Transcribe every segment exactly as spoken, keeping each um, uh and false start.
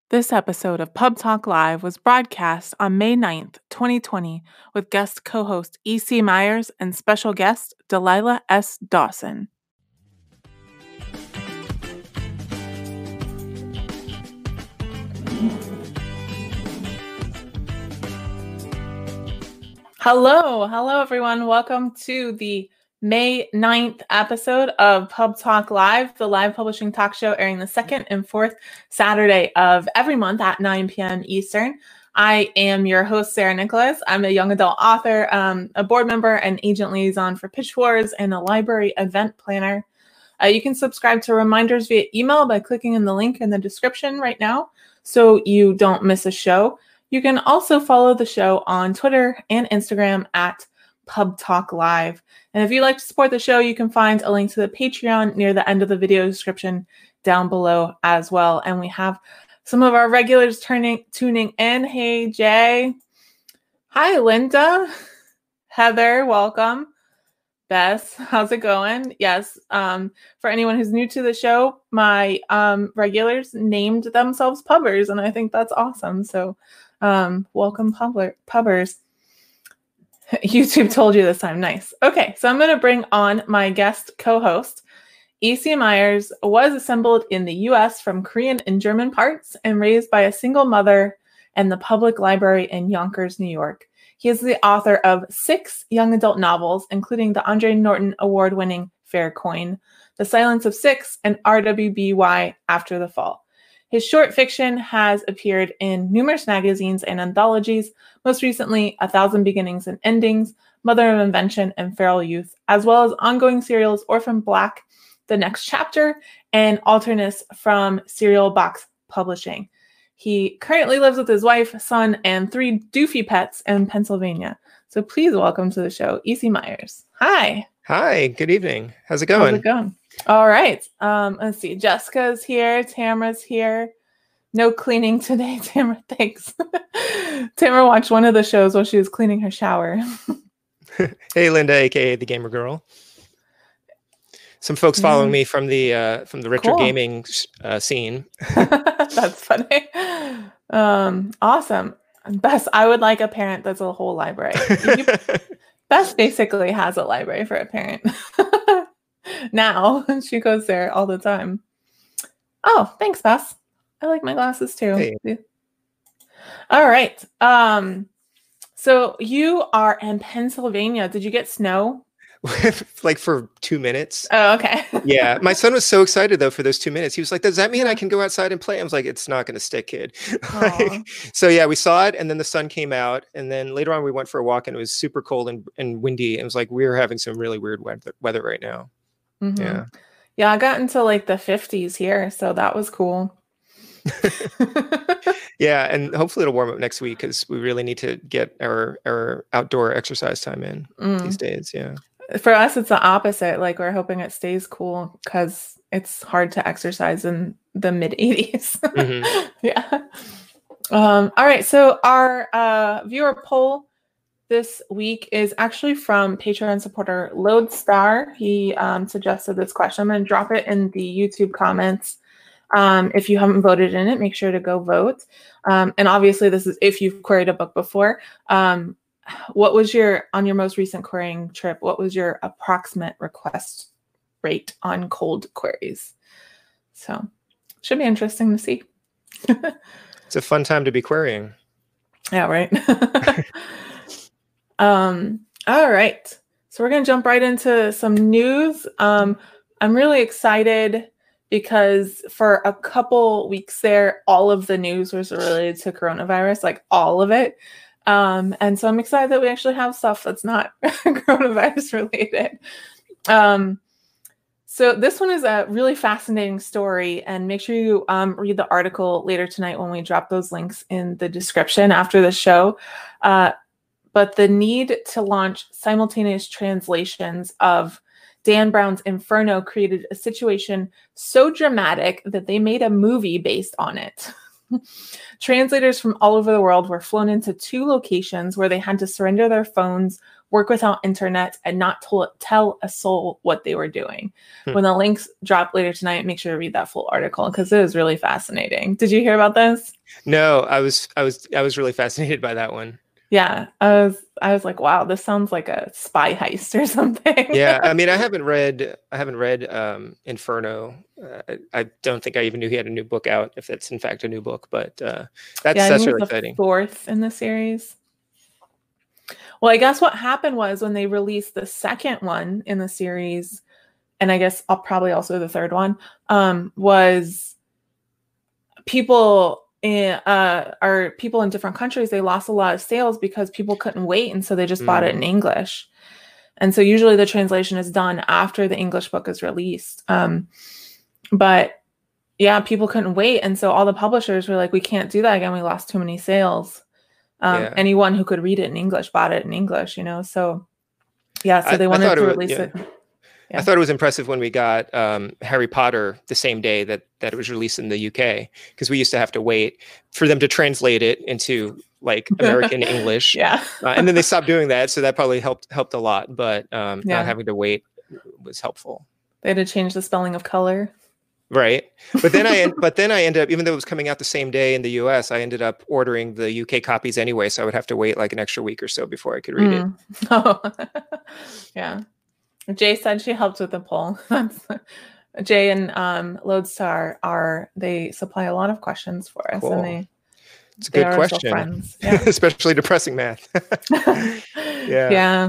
This episode of Pub Talk Live was broadcast on May ninth, twenty twenty, with guest co-host E C Myers and special guest Delilah S. Dawson. Hello, hello everyone. Welcome to the May ninth episode of Pub Talk Live, the live publishing talk show airing the second and fourth Saturday of every month at nine p.m. Eastern. I am your host, Sarah Nicholas. I'm a young adult author, um, a board member and agent liaison for Pitch Wars, and a library event planner. Uh, you can subscribe to reminders via email by clicking in the link in the description right now so you don't miss a show. You can also follow the show on Twitter and Instagram at Pub Talk Live. And if you'd like to support the show, you can find a link to the Patreon near the end of the video description down below as well. And we have some of our regulars turning tuning in. Hey, Jay. Hi, Linda. Heather, welcome. Bess, how's it going? Yes, um, for anyone who's new to the show, my um, regulars named themselves pubbers, and I think that's awesome. So um, welcome, pubber- pubbers. YouTube told you this time. Nice. Okay, so I'm going to bring on my guest co-host. E C Myers was assembled in the U S from Korean and German parts and raised by a single mother and the public library in Yonkers, New York. He is the author of six young adult novels, including the Andre Norton Award-winning Fair Coin, The Silence of Six, and R W B Y After the Fall. His short fiction has appeared in numerous magazines and anthologies, most recently A Thousand Beginnings and Endings, Mother of Invention, and Feral Youth, as well as ongoing serials Orphan Black, The Next Chapter, and Alternus from Serial Box Publishing. He currently lives with his wife, son, and three doofy pets in Pennsylvania. So please welcome to the show, E C Myers. Hi. Hi, good evening. How's it going? How's it going? All right. Um, let's see. Jessica's here. Tamara's here. No cleaning today, Tamara. Thanks. Tamara watched one of the shows while she was cleaning her shower. Hey, Linda, aka the Gamer Girl. Some folks following mm. me from the uh, from the retro cool. gaming uh, scene. That's funny. Um, awesome. Bess, I would like a parent that's a whole library. You, Bess basically has a library for a parent. Now she goes there all the time. Oh, thanks, Bess. I like my glasses too. Hey. All right. Um, so you are in Pennsylvania. Did you get snow? Like for two minutes. Oh, okay. Yeah. My son was so excited though for those two minutes. He was like, does that mean I can go outside and play? I was like, it's not going to stick, kid. Like, so yeah, we saw it and then the sun came out and then later on we went for a walk and it was super cold and, and windy. It was like, we were having some really weird weather, weather right now. Mm-hmm. Yeah. Yeah. I got into like the fifties here. So that was cool. Yeah. And hopefully it'll warm up next week because we really need to get our, our outdoor exercise time in mm. these days. Yeah. For us, it's the opposite. Like we're hoping it stays cool because it's hard to exercise in the mid eighties. Mm-hmm. Yeah. Um, all right. So our uh, viewer poll this week is actually from Patreon supporter Lodestar. He um, suggested this question. I'm going to drop it in the YouTube comments. Um, if you haven't voted in it, make sure to go vote. Um, and obviously, this is if you've queried a book before. Um, What was your, on your most recent querying trip, what was your approximate request rate on cold queries? So, should be interesting to see. It's a fun time to be querying. Yeah, right. um. All right. So, we're going to jump right into some news. Um, I'm really excited because for a couple weeks there, all of the news was related to coronavirus, like all of it. Um, and so I'm excited that we actually have stuff that's not coronavirus related. Um, so this one is a really fascinating story, and make sure you um, read the article later tonight when we drop those links in the description after the show. Uh, but the need to launch simultaneous translations of Dan Brown's Inferno created a situation so dramatic that they made a movie based on it. Translators from all over the world were flown into two locations where they had to surrender their phones, work without internet, and not to- tell a soul what they were doing. Hmm. When the links drop later tonight, make sure to read that full article because it is really fascinating. Did you hear about this? No, I was I was I was really fascinated by that one. Yeah, I was I was like, wow, this sounds like a spy heist or something. Yeah, I mean, I haven't read I haven't read um, Inferno. Uh, I don't think I even knew he had a new book out, if that's in fact a new book. But uh, that's yeah, that's really the exciting. Fourth in the series. Well, I guess what happened was when they released the second one in the series, and I guess I'll probably also the third one, um, was people. In, uh, are people in different countries, they lost a lot of sales because people couldn't wait, and so they just mm. bought it in English. And so usually the translation is done after the English book is released. Um, but yeah, people couldn't wait, and so all the publishers were like, "We can't do that again. We lost too many sales." Um, yeah. Anyone who could read it in English bought it in English, you know. So yeah, so they I, wanted I to it release was, yeah. it. Yeah. I thought it was impressive when we got um, Harry Potter the same day that, that it was released in the U K, because we used to have to wait for them to translate it into like American English. Yeah. uh, and then they stopped doing that. So that probably helped helped a lot. But um, yeah. not having to wait was helpful. They had to change the spelling of color. Right. But then I but then I ended up, even though it was coming out the same day in the U S, I ended up ordering the U K copies anyway. So I would have to wait like an extra week or so before I could read mm. it. Oh, yeah. Jay said she helped with the poll. Jay and um, Lodestar are, they supply a lot of questions for us. Cool. And they, it's a they good question, friends. Yeah. Especially depressing math. yeah. Yeah.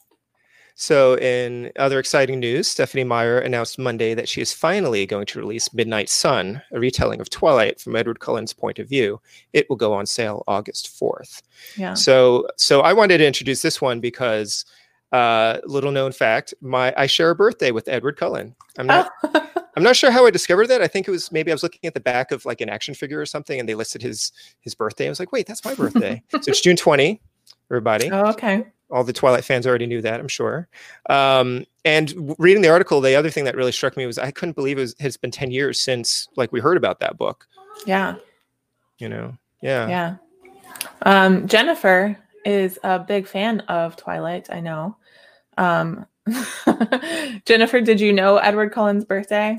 So in other exciting news, Stephenie Meyer announced Monday that she is finally going to release Midnight Sun, a retelling of Twilight from Edward Cullen's point of view. It will go on sale August fourth. Yeah. So, so I wanted to introduce this one because Uh, little known fact, my I share a birthday with Edward Cullen. I'm not oh. I'm not sure how I discovered that. I think it was maybe I was looking at the back of like an action figure or something, and they listed his his birthday. I was like, wait, that's my birthday. So it's June twentieth, everybody. Oh, okay. All the Twilight fans already knew that, I'm sure. Um, and reading the article, the other thing that really struck me was I couldn't believe it was, it's been ten years since like we heard about that book. Yeah. You know, yeah. Yeah. Um, Jennifer is a big fan of Twilight, I know. Um, Jennifer, did you know Edward Cullen's birthday?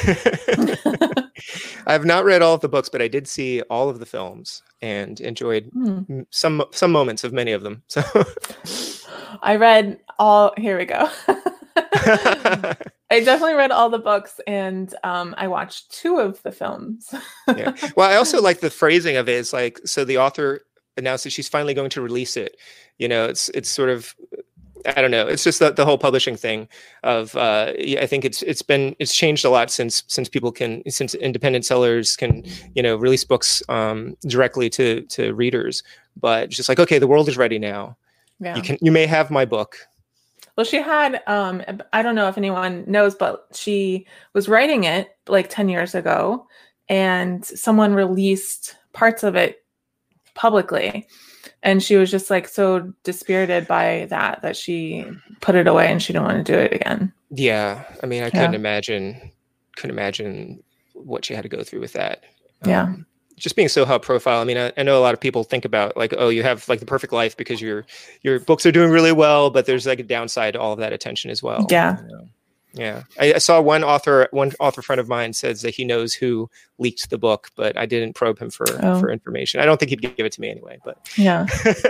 I have not read all of the books, but I did see all of the films and enjoyed mm. some some moments of many of them. So I read all, here we go. I definitely read all the books, and um, I watched two of the films. Yeah. Well, I also like the phrasing of it. It's like, so the author announced that she's finally going to release it. You know, it's it's sort of, I don't know. It's just the, the whole publishing thing of, uh, I think it's it's been, it's changed a lot since since people can, since independent sellers can, you know, release books um, directly to to readers. But it's just like, okay, the world is ready now. Yeah. You can, you may have my book. Well, she had, um, I don't know if anyone knows, but she was writing it like ten years ago, and someone released parts of it publicly, and she was just like so dispirited by that that she put it away and she didn't want to do it again. Yeah, I mean, I couldn't yeah. imagine, couldn't imagine what she had to go through with that. Yeah, um, just being so high profile. I mean, I, I know a lot of people think about like, oh, you have like the perfect life because your your books are doing really well, but there's like a downside to all of that attention as well. Yeah. You know? Yeah, I, I saw one author, one author friend of mine says that he knows who leaked the book, but I didn't probe him for oh. for information. I don't think he'd give it to me anyway. But yeah,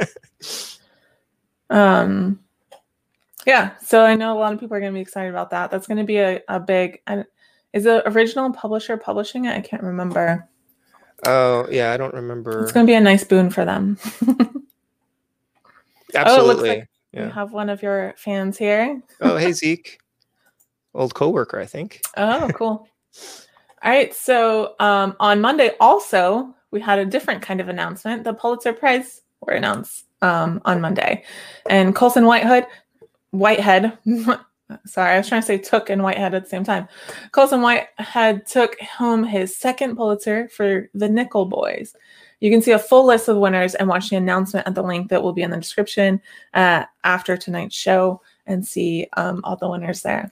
um, yeah. So I know a lot of people are going to be excited about that. That's going to be a a big. Is the original publisher publishing it? I can't remember. Oh yeah, I don't remember. It's going to be a nice boon for them. Absolutely. Oh, it looks like yeah. you have one of your fans here. Oh, hey Zeke. Old coworker, I think. Oh, cool. All right. So um, on Monday, also, we had a different kind of announcement. The Pulitzer Prize were announced um, on Monday. And Colson Whitehead, Whitehead, sorry, I was trying to say took and Whitehead at the same time. Colson Whitehead took home his second Pulitzer for The Nickel Boys. You can see a full list of winners and watch the announcement at the link that will be in the description uh, after tonight's show and see um, all the winners there.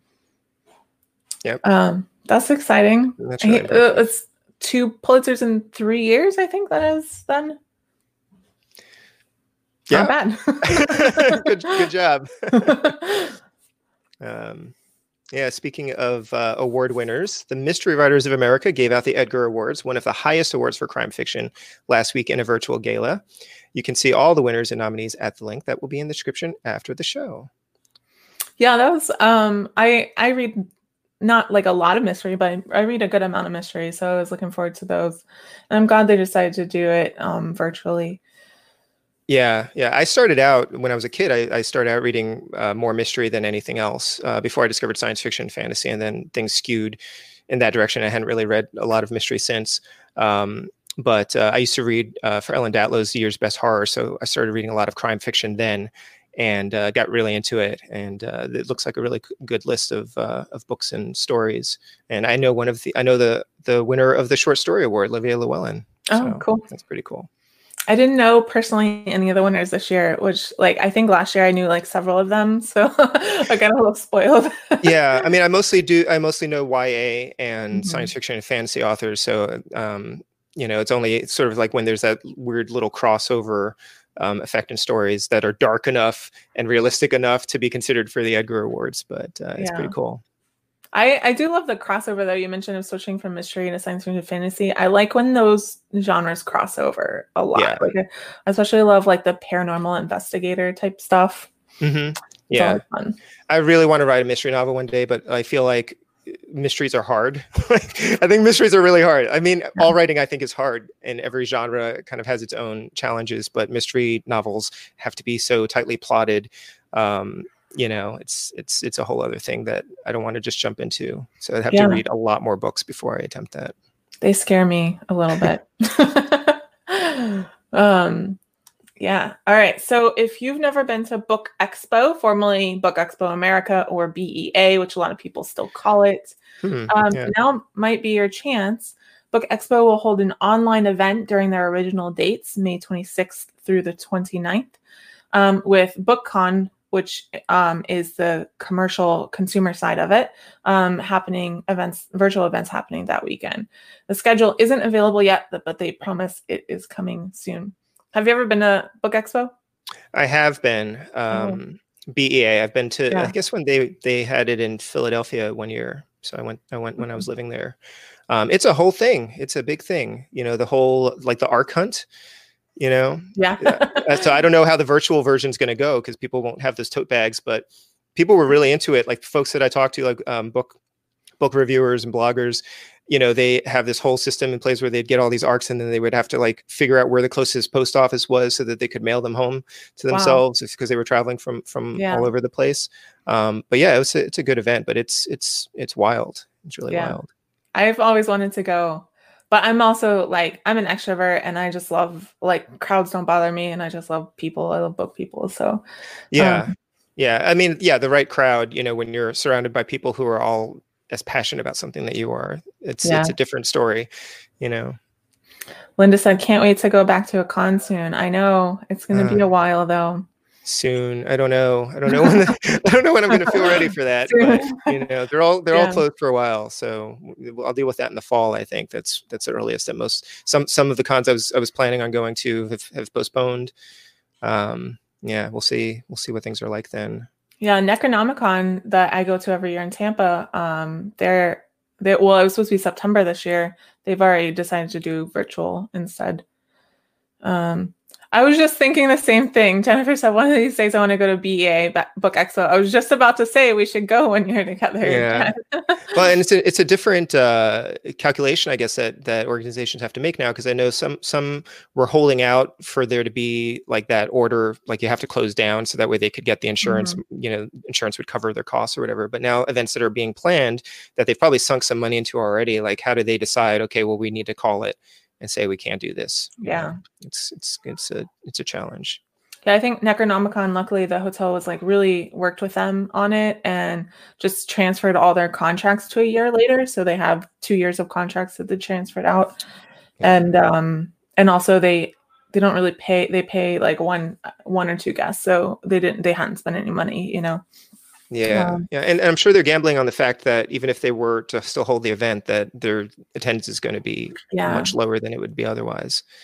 Yep. Um, that's exciting. That's really I, uh, it's two Pulitzers in three years, I think that is then. Yeah. Not bad. good, good job. um, yeah, speaking of uh, award winners, the Mystery Writers of America gave out the Edgar Awards, one of the highest awards for crime fiction, last week in a virtual gala. You can see all the winners and nominees at the link that will be in the description after the show. Yeah, that was, um, I, I read not like a lot of mystery, but I read a good amount of mystery. So I was looking forward to those. And I'm glad they decided to do it um, virtually. Yeah, yeah. I started out when I was a kid. I, I started out reading uh, more mystery than anything else uh, before I discovered science fiction and fantasy, and then things skewed in that direction. I hadn't really read a lot of mystery since. Um, but uh, I used to read uh, for Ellen Datlow's Year's Best Horror, so I started reading a lot of crime fiction then, and uh, got really into it. And uh, it looks like a really good list of uh, of books and stories. And I know one of the I know the the winner of the short story award, Olivia Llewellyn. Oh, so cool! That's pretty cool. I didn't know personally any of the winners this year, which like I think last year I knew like several of them, so I got a little spoiled. Yeah, I mean, I mostly do. I mostly know Y A and mm-hmm. science fiction and fantasy authors. So, um, you know, it's only sort of like when there's that weird little crossover um, effect in stories that are dark enough and realistic enough to be considered for the Edgar Awards. But uh, it's yeah. pretty cool. I, I do love the crossover, though. You mentioned of switching from mystery to science fiction fantasy. I like when those genres cross over a lot. Yeah. Like, I especially love like the paranormal investigator type stuff. Mm-hmm. Yeah. Fun. I really want to write a mystery novel one day, but I feel like mysteries are hard. I think mysteries are really hard. I mean, yeah. all writing I think is hard, and every genre kind of has its own challenges, but mystery novels have to be so tightly plotted. Um, you know, it's it's it's a whole other thing that I don't want to just jump into. So I'd have yeah. to read a lot more books before I attempt that. They scare me a little bit. um, yeah. All right. So if you've never been to Book Expo, formerly Book Expo America, or B E A, which a lot of people still call it, hmm, um, yeah. now might be your chance. Book Expo will hold an online event during their original dates, May twenty-sixth through the twenty-ninth, um, with BookCon, which um, is the commercial consumer side of it, um, happening events, virtual events happening that weekend. The schedule isn't available yet, but they promise it is coming soon. Have you ever been to Book Expo? I have been. Um, oh. B E A. I've been to. Yeah. I guess when they they had it in Philadelphia one year, so I went. I went when mm-hmm. I was living there. Um, it's a whole thing. It's a big thing. You know, the whole like the ARC hunt. You know, yeah. So I don't know how the virtual version is going to go because people won't have those tote bags, but people were really into it. Like folks that I talked to, like um, book book reviewers and bloggers, you know, they have this whole system in place where they'd get all these ARCs and then they would have to like figure out where the closest post office was so that they could mail them home to themselves because wow. they were traveling from from yeah. all over the place. Um, but yeah, it was a, it's a good event, but it's it's it's wild. It's really yeah. wild. I've always wanted to go. But I'm also like, I'm an extrovert and I just love, like, crowds don't bother me and I just love people. I love book people. So, yeah. Um, yeah. I mean, yeah, the right crowd, you know, when you're surrounded by people who are all as passionate about something that you are, it's, yeah. it's a different story, you know. Linda said, can't wait to go back to a con soon. I know it's going to uh, be a while though. Soon. I don't know. I don't know when the, I don't know when I'm going to feel ready for that. But you know, they're all they're yeah. all closed for a while, so I'll deal with that in the fall. I think that's that's the earliest that most some some of the cons I was I was planning on going to have, have postponed. Um, yeah, we'll see. We'll see what things are like then. Yeah, Necronomicon that I go to every year in Tampa. Um, they're they well, it was supposed to be September this year. They've already decided to do virtual instead. Um. I was just thinking the same thing. Jennifer said, one of these days I want to go to B E A, Book Expo. I was just about to say we should go when you're together. Yeah. Well, and it's a, it's a different uh, calculation, I guess, that, that organizations have to make now, because I know some some were holding out for there to be like that order, like you have to close down so that way they could get the insurance, mm-hmm. you know, insurance would cover their costs or whatever. But now events that are being planned that they've probably sunk some money into already, like how do they decide, okay, well, we need to call it and say we can't do this. Yeah, you know, it's it's it's a it's a challenge. Yeah, I think Necronomicon, luckily the hotel was like really worked with them on it and just transferred all their contracts to a year later. So they have two years of contracts that they transferred out, yeah. and um and also they they don't really pay. They pay like one one or two guests, so they didn't they hadn't spent any money, you know. Yeah, um, yeah, and, and I'm sure they're gambling on the fact that even if they were to still hold the event, that their attendance is going to be yeah. much lower than it would be otherwise.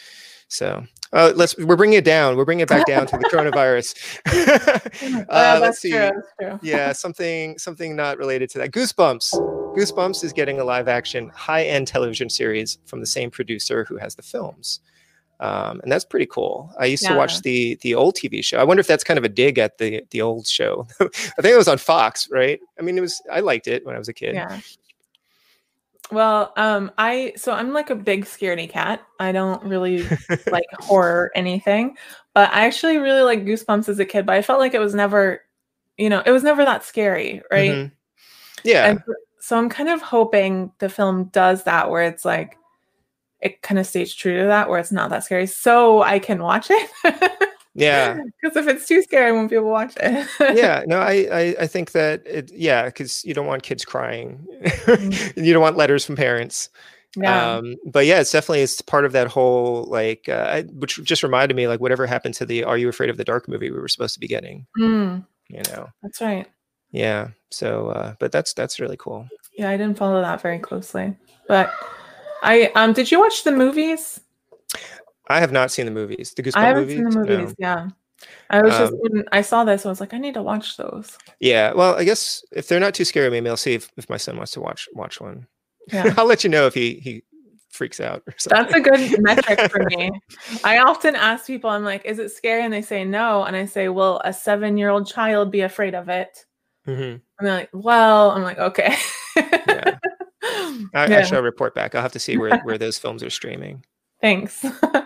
So uh, let's we're bringing it down. We're bringing it back down to the coronavirus. uh, uh, let's see. True, that's true. Yeah, something something not related to that. Goosebumps. Goosebumps is getting a live action high end television series from the same producer who has the films. Um, and that's pretty cool. I used yeah. to watch the the old T V show. I wonder if that's kind of a dig at the the old show. I think it was on Fox, right? I mean, it was. I liked it when I was a kid. Yeah. Well, um, I so I'm like a big scaredy cat. I don't really like horror or anything, but I actually really like Goosebumps as a kid. But I felt like it was never, you know, it was never that scary, right? Mm-hmm. Yeah. And so I'm kind of hoping the film does that, where it's like, it kind of stays true to that, where it's not that scary, so I can watch it. Yeah. Because if it's too scary, I won't be able to watch it. Yeah. No, I, I, I think that it, yeah, because you don't want kids crying. Mm-hmm. You don't want letters from parents. Yeah. Um, but yeah, it's definitely, it's part of that whole, like, uh, I, which just reminded me, like, whatever happened to the Are You Afraid of the Dark movie we were supposed to be getting, mm. you know? That's right. Yeah. So, uh, but that's, that's really cool. Yeah. I didn't follow that very closely, but I, um, did you watch the movies? I have not seen the movies. The Goosebumps I haven't movies? seen the movies. No. Yeah. I was just, um, when I saw this, I was like, I need to watch those. Yeah. Well, I guess if they're not too scary, maybe I'll see if, if my son wants to watch, watch one. Yeah. I'll let you know if he, he freaks out or something. That's a good metric for me. I often ask people, I'm like, is it scary? And they say no. And I say, will a seven-year-old child be afraid of it? Mm-hmm. And they're like, well, I'm like, okay. Yeah. I, yeah. I shall report back. I'll have to see where, where those films are streaming. Thanks.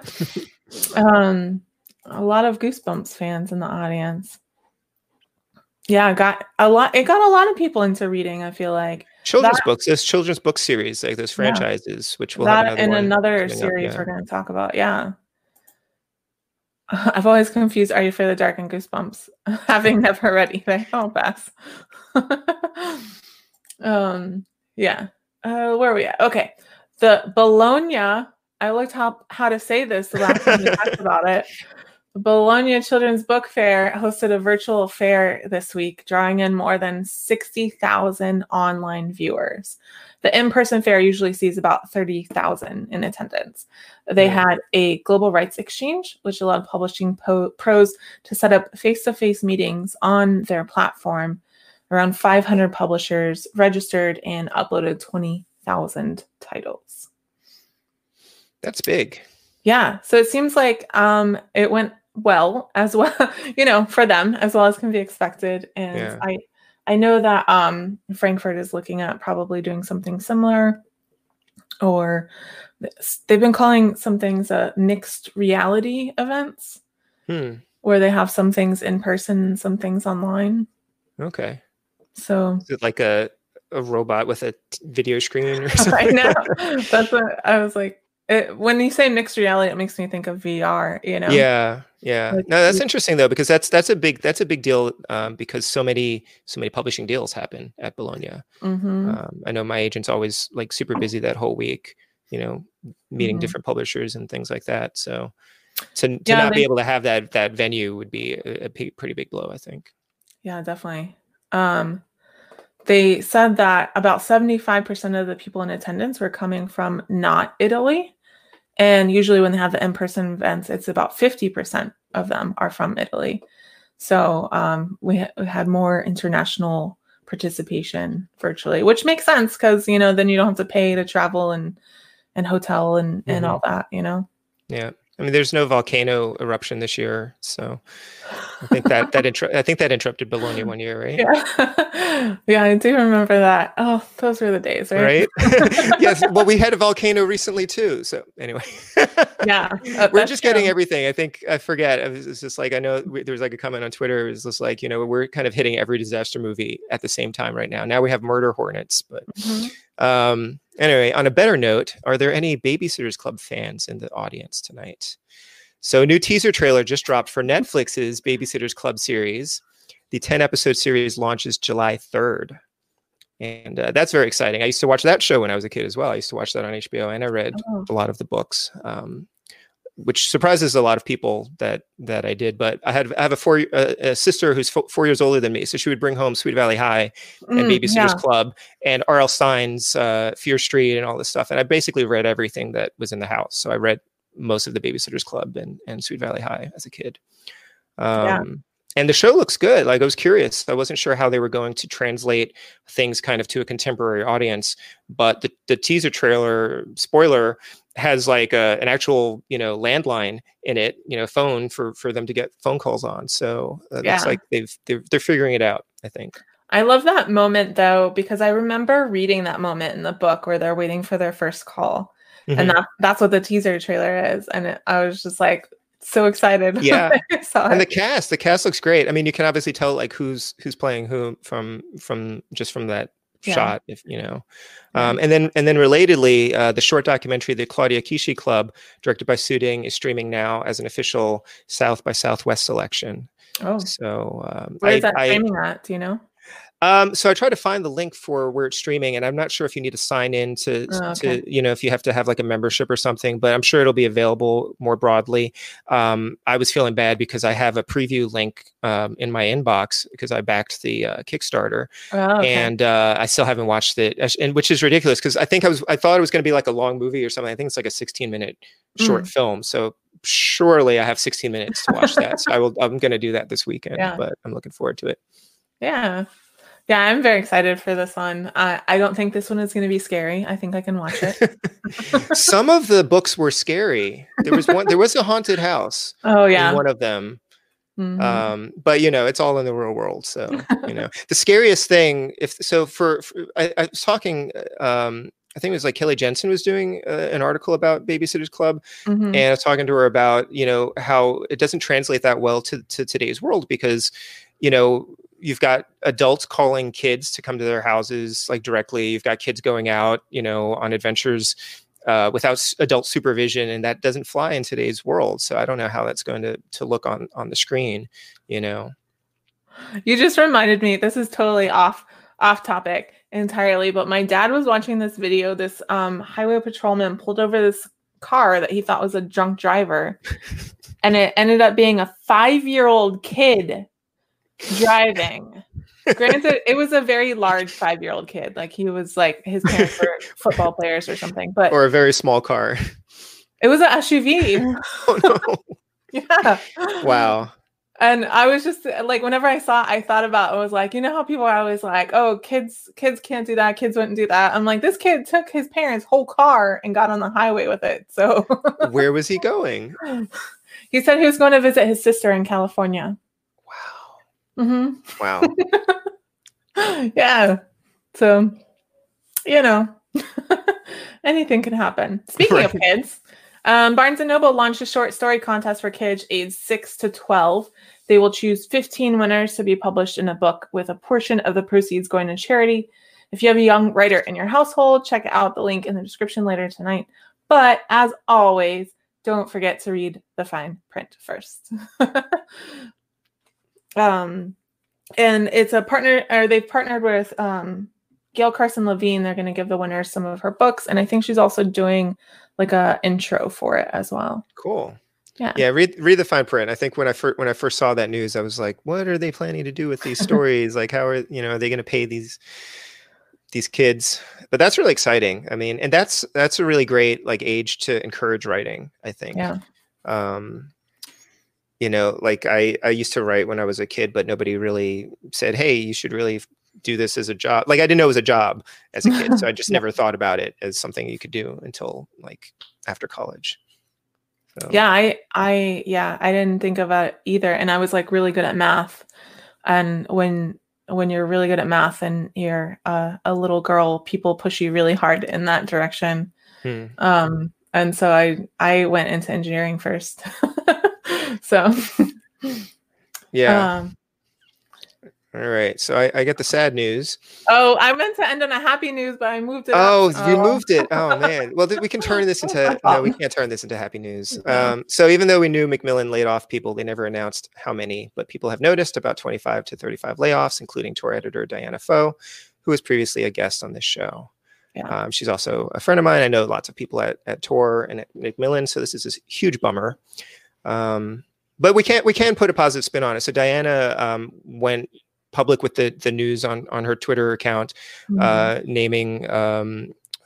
um, a lot of Goosebumps fans in the audience. Yeah, got a lot. It got a lot of people into reading, I feel like. Children's that, books. There's children's book series, like those franchises, yeah. which we'll that have another and one another series up, yeah. we're going to talk about. Yeah. I've always confused Are You Afraid of the Dark and Goosebumps, having never read either. I'll pass. um, yeah. Uh, where are we at? Okay. The Bologna, I looked up how to say this the last time we talked about it. The Bologna Children's Book Fair hosted a virtual fair this week, drawing in more than sixty thousand online viewers. The in-person fair usually sees about thirty thousand in attendance. They yeah. had a global rights exchange, which allowed publishing po- pros to set up face-to-face meetings on their platform. Around five hundred publishers registered and uploaded twenty thousand titles. That's big. Yeah. So it seems like um, it went well as well, you know, for them as well as can be expected. And yeah. I I know that um, Frankfurt is looking at probably doing something similar, or they've been calling some things uh, mixed reality events, hmm. where they have some things in person and some things online. Okay. So is it like a, a robot with a t- video screen or something? I know. That's what I was like. It, when you say mixed reality, it makes me think of V R, you know? Yeah. Yeah. Like, no, that's interesting though, because that's, that's a big, that's a big deal um, because so many, so many publishing deals happen at Bologna. Mm-hmm. Um, I know my agent's always like super busy that whole week, you know, meeting mm-hmm. different publishers and things like that. So to, to yeah, not they, be able to have that, that venue would be a, a p- pretty big blow, I think. Yeah, definitely. Um, they said that about seventy-five percent of the people in attendance were coming from not Italy. And usually when they have the in-person events, it's about fifty percent of them are from Italy. So um, we, ha- we had more international participation virtually, which makes sense because, you know, then you don't have to pay to travel and, and hotel and, mm-hmm. and all that, you know? Yeah. I mean, there's no volcano eruption this year, so I think that that inter- I think that interrupted Bologna one year, right? Yeah, yeah, I do remember that. Oh, those were the days, right? Right. Yes. Well, we had a volcano recently too. So anyway, yeah, uh, we're just true. getting everything. I think I forget. It was, it's just like I know we, there was like a comment on Twitter. It was just like, you know, we're kind of hitting every disaster movie at the same time right now. Now we have murder hornets, but. Mm-hmm. Um, anyway, on a better note, are there any Babysitters Club fans in the audience tonight? So a new teaser trailer just dropped for Netflix's Babysitters Club series. The ten episode series launches July third. And uh, that's very exciting. I used to watch that show when I was a kid as well. I used to watch that on H B O, and I read oh. a lot of the books, um, which surprises a lot of people that that I did. But I had I have a four uh, a sister who's fo- four years older than me, so she would bring home Sweet Valley High and mm, Babysitters yeah. Club and R L. Stein's uh, Fear Street and all this stuff. And I basically read everything that was in the house. So I read most of the Babysitters Club and, and Sweet Valley High as a kid. Um, Yeah. And the show looks good. Like, I was curious. I wasn't sure how they were going to translate things kind of to a contemporary audience, but the, the teaser trailer, spoiler, has like a, an actual, you know, landline in it, you know, phone for, for them to get phone calls on. So it Yeah. looks like they've, they're, they're figuring it out, I think. I love that moment though, because I remember reading that moment in the book where they're waiting for their first call. Mm-hmm. And that, that's what the teaser trailer is. And it, I was just like, so excited. Yeah. And the cast, the cast looks great. I mean, you can obviously tell like who's who's playing who from from just from that yeah. shot, if you know. Yeah. Um, and then and then relatedly, uh, the short documentary, The Claudia Kishi Club, directed by Su Ding, is streaming now as an official South by Southwest selection. Oh, so um, where I, is that I, streaming at? Do you know? Um, so I tried to find the link for where it's streaming, and I'm not sure if you need to sign in to, oh, okay. to, you know, if you have to have like a membership or something, but I'm sure it'll be available more broadly. Um, I was feeling bad because I have a preview link um, in my inbox because I backed the uh, Kickstarter, oh, okay. and uh, I still haven't watched it, and which is ridiculous because I think I was, I thought it was going to be like a long movie or something. I think it's like a sixteen minute short mm. film. So surely I have sixteen minutes to watch that. So I will, I'm going to do that this weekend, yeah. but I'm looking forward to it. Yeah. Yeah, I'm very excited for this one. I, I don't think this one is going to be scary. I think I can watch it. Some of the books were scary. There was one. There was a haunted house. Oh yeah, in one of them. Mm-hmm. Um, but you know, it's all in the real world. So you know, the scariest thing. If so, for, for I, I was talking. Um, I think it was like Kelly Jensen was doing uh, an article about Babysitters Club, mm-hmm. and I was talking to her about you know how it doesn't translate that well to to today's world because you know. You've got adults calling kids to come to their houses like directly. You've got kids going out, you know, on adventures uh, without adult supervision, and that doesn't fly in today's world. So I don't know how that's going to to look on on the screen. You know, you just reminded me. This is totally off off topic entirely, but my dad was watching this video. This um, highway patrolman pulled over this car that he thought was a drunk driver, and it ended up being a five-year-old kid driving. Granted, it was a very large five-year-old kid. Like he was like his parents were football players or something, but or a very small car. It was an S U V. Oh no! Yeah. Wow. And I was just like, whenever I saw, I thought about, I was like, you know how people are always like, oh, kids, kids can't do that. Kids wouldn't do that. I'm like, this kid took his parents' whole car and got on the highway with it. So where was he going? He said he was going to visit his sister in California. Mm-hmm. Wow. Yeah. So, you know, anything can happen. Speaking right. of kids, um, Barnes and Noble launched a short story contest for kids aged six to twelve. They will choose fifteen winners to be published in a book with a portion of the proceeds going to charity. If you have a young writer in your household, check out the link in the description later tonight. But as always, don't forget to read the fine print first. Um, and it's a partner, or they've partnered with um, Gail Carson Levine. They're going to give the winners some of her books, and I think she's also doing like a intro for it as well. Cool. Yeah. Yeah. Read read the fine print. I think when I first when I first saw that news, I was like, what are they planning to do with these stories? Like, how are you know are they going to pay these these kids? But that's really exciting. I mean, and that's that's a really great like age to encourage writing, I think. Yeah. Um, You know, like I, I used to write when I was a kid, but nobody really said, hey, you should really do this as a job. Like I didn't know it was a job as a kid. So I just yeah. never thought about it as something you could do until like after college. So. Yeah, I, I, yeah, I didn't think about it either. And I was like really good at math. And when, when you're really good at math and you're uh, a little girl, people push you really hard in that direction. Hmm. Um, and so I, I went into engineering first. So, yeah. Um, All right. So I, I get the sad news. Oh, I meant to end on a happy news, but I moved it. Oh, up. you oh. moved it. Oh man. Well, th- we can turn this into no, we can't turn this into happy news. Um, so even though we knew Macmillan laid off people, they never announced how many, but people have noticed about twenty-five to thirty-five layoffs, including tour editor Diana Foe, who was previously a guest on this show. Yeah. Um, she's also a friend of mine. I know lots of people at, at Tor and at Macmillan, so this is a huge bummer. Um, but we can't we can put a positive spin on it. So Diana um, went public with the the news on on her Twitter account, mm-hmm. uh, naming um,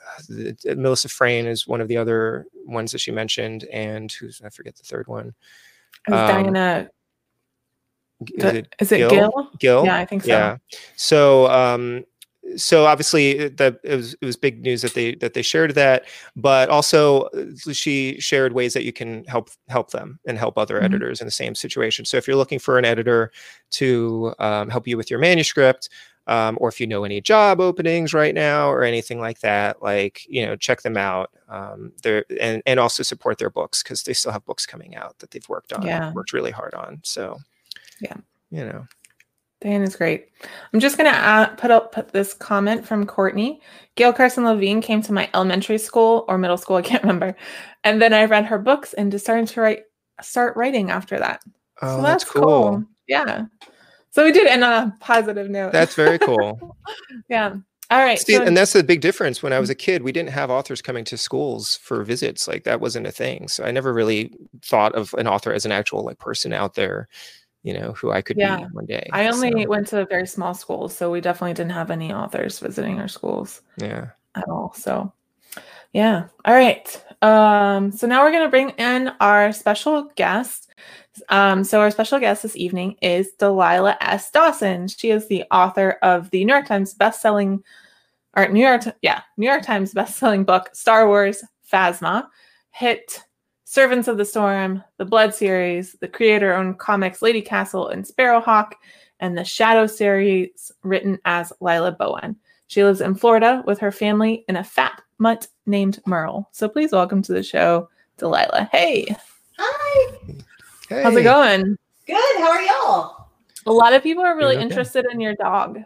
the, Melissa Frayne is one of the other ones that she mentioned, and who's I forget the third one. Is um, Diana? Is it, is it Gil? Gil? Gil? Yeah, I think so. Yeah. So, um, so obviously that it was it was big news that they that they shared that, but also she shared ways that you can help help them and help other mm-hmm. editors in the same situation. So if you're looking for an editor to um, help you with your manuscript, um, or if you know any job openings right now or anything like that, like, you know, check them out. Um, they're and and also support their books, because they still have books coming out that they've worked on, yeah. worked really hard on. So yeah, you know. Diana's great. I'm just going to add, put up put this comment from Courtney. Gail Carson Levine came to my elementary school or middle school, I can't remember. And then I read her books and decided to write, start writing after that. Oh, so that's, that's cool. cool. Yeah. So we did end on a positive note. That's very cool. Yeah. All right. See, so, and that's the big difference. When I was a kid, we didn't have authors coming to schools for visits. Like, that wasn't a thing. So I never really thought of an author as an actual like person out there, you know, who I could yeah. be one day. I only so. went to very small schools, so we definitely didn't have any authors visiting our schools. Yeah. At all. So yeah. All right. Um, so now we're going to bring in our special guest. Um, so our special guest this evening is Delilah S. Dawson. She is the author of the New York Times bestselling, or New York, yeah, New York Times bestselling book, Star Wars Phasma, hit Servants of the Storm, the Blood series, the creator-owned comics Lady Castle and Sparrowhawk, and the Shadow series written as Lila Bowen. She lives in Florida with her family in a fat mutt named Merle. So please welcome to the show, Delilah. Hey. Hi. Hey. How's it going? Good. How are y'all? A lot of people are really okay. interested in your dog.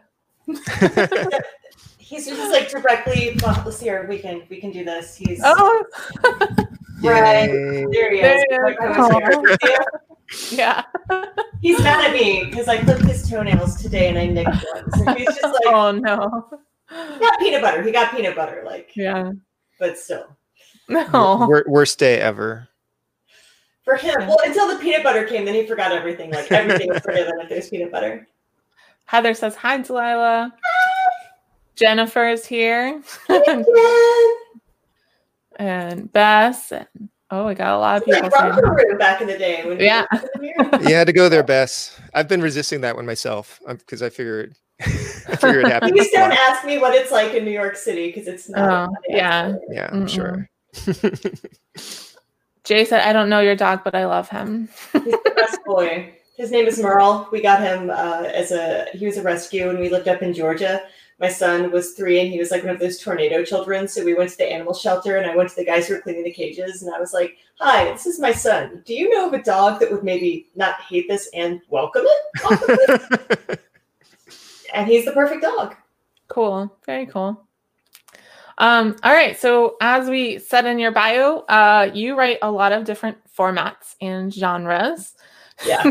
He's just like directly, well, let's see here, we can, we can do this. He's oh. right. There he is. There yeah. He's mad at me because I clipped his toenails today and I nicked one. So he's just like, oh no. Not peanut butter. He got peanut butter, like, yeah. But still. No. Worst day ever. For him. Well, until the peanut butter came, then he forgot everything. Like, everything was forgiven if there's peanut butter. Heather says, hi, Delilah. Jennifer is here. And Bess. And, oh, we got a lot of people. Like romper room back in the day. When yeah. You had to go there, Bess. I've been resisting that one myself because I figured, I figured it happened. Please don't ask me what it's like in New York City because it's not. Oh, yeah. Yeah, I'm sure. Jay said, I don't know your dog, but I love him. He's the best boy. His name is Merle. We got him uh, as a, he was a rescue and we lived up in Georgia. My son was three and he was like one of those tornado children. So we went to the animal shelter and I went to the guys who were cleaning the cages and I was like, hi, this is my son. Do you know of a dog that would maybe not hate this and welcome it? Welcome it? And he's the perfect dog. Cool. Very cool. Um, all right. So as we said in your bio, uh, you write a lot of different formats and genres. Yeah.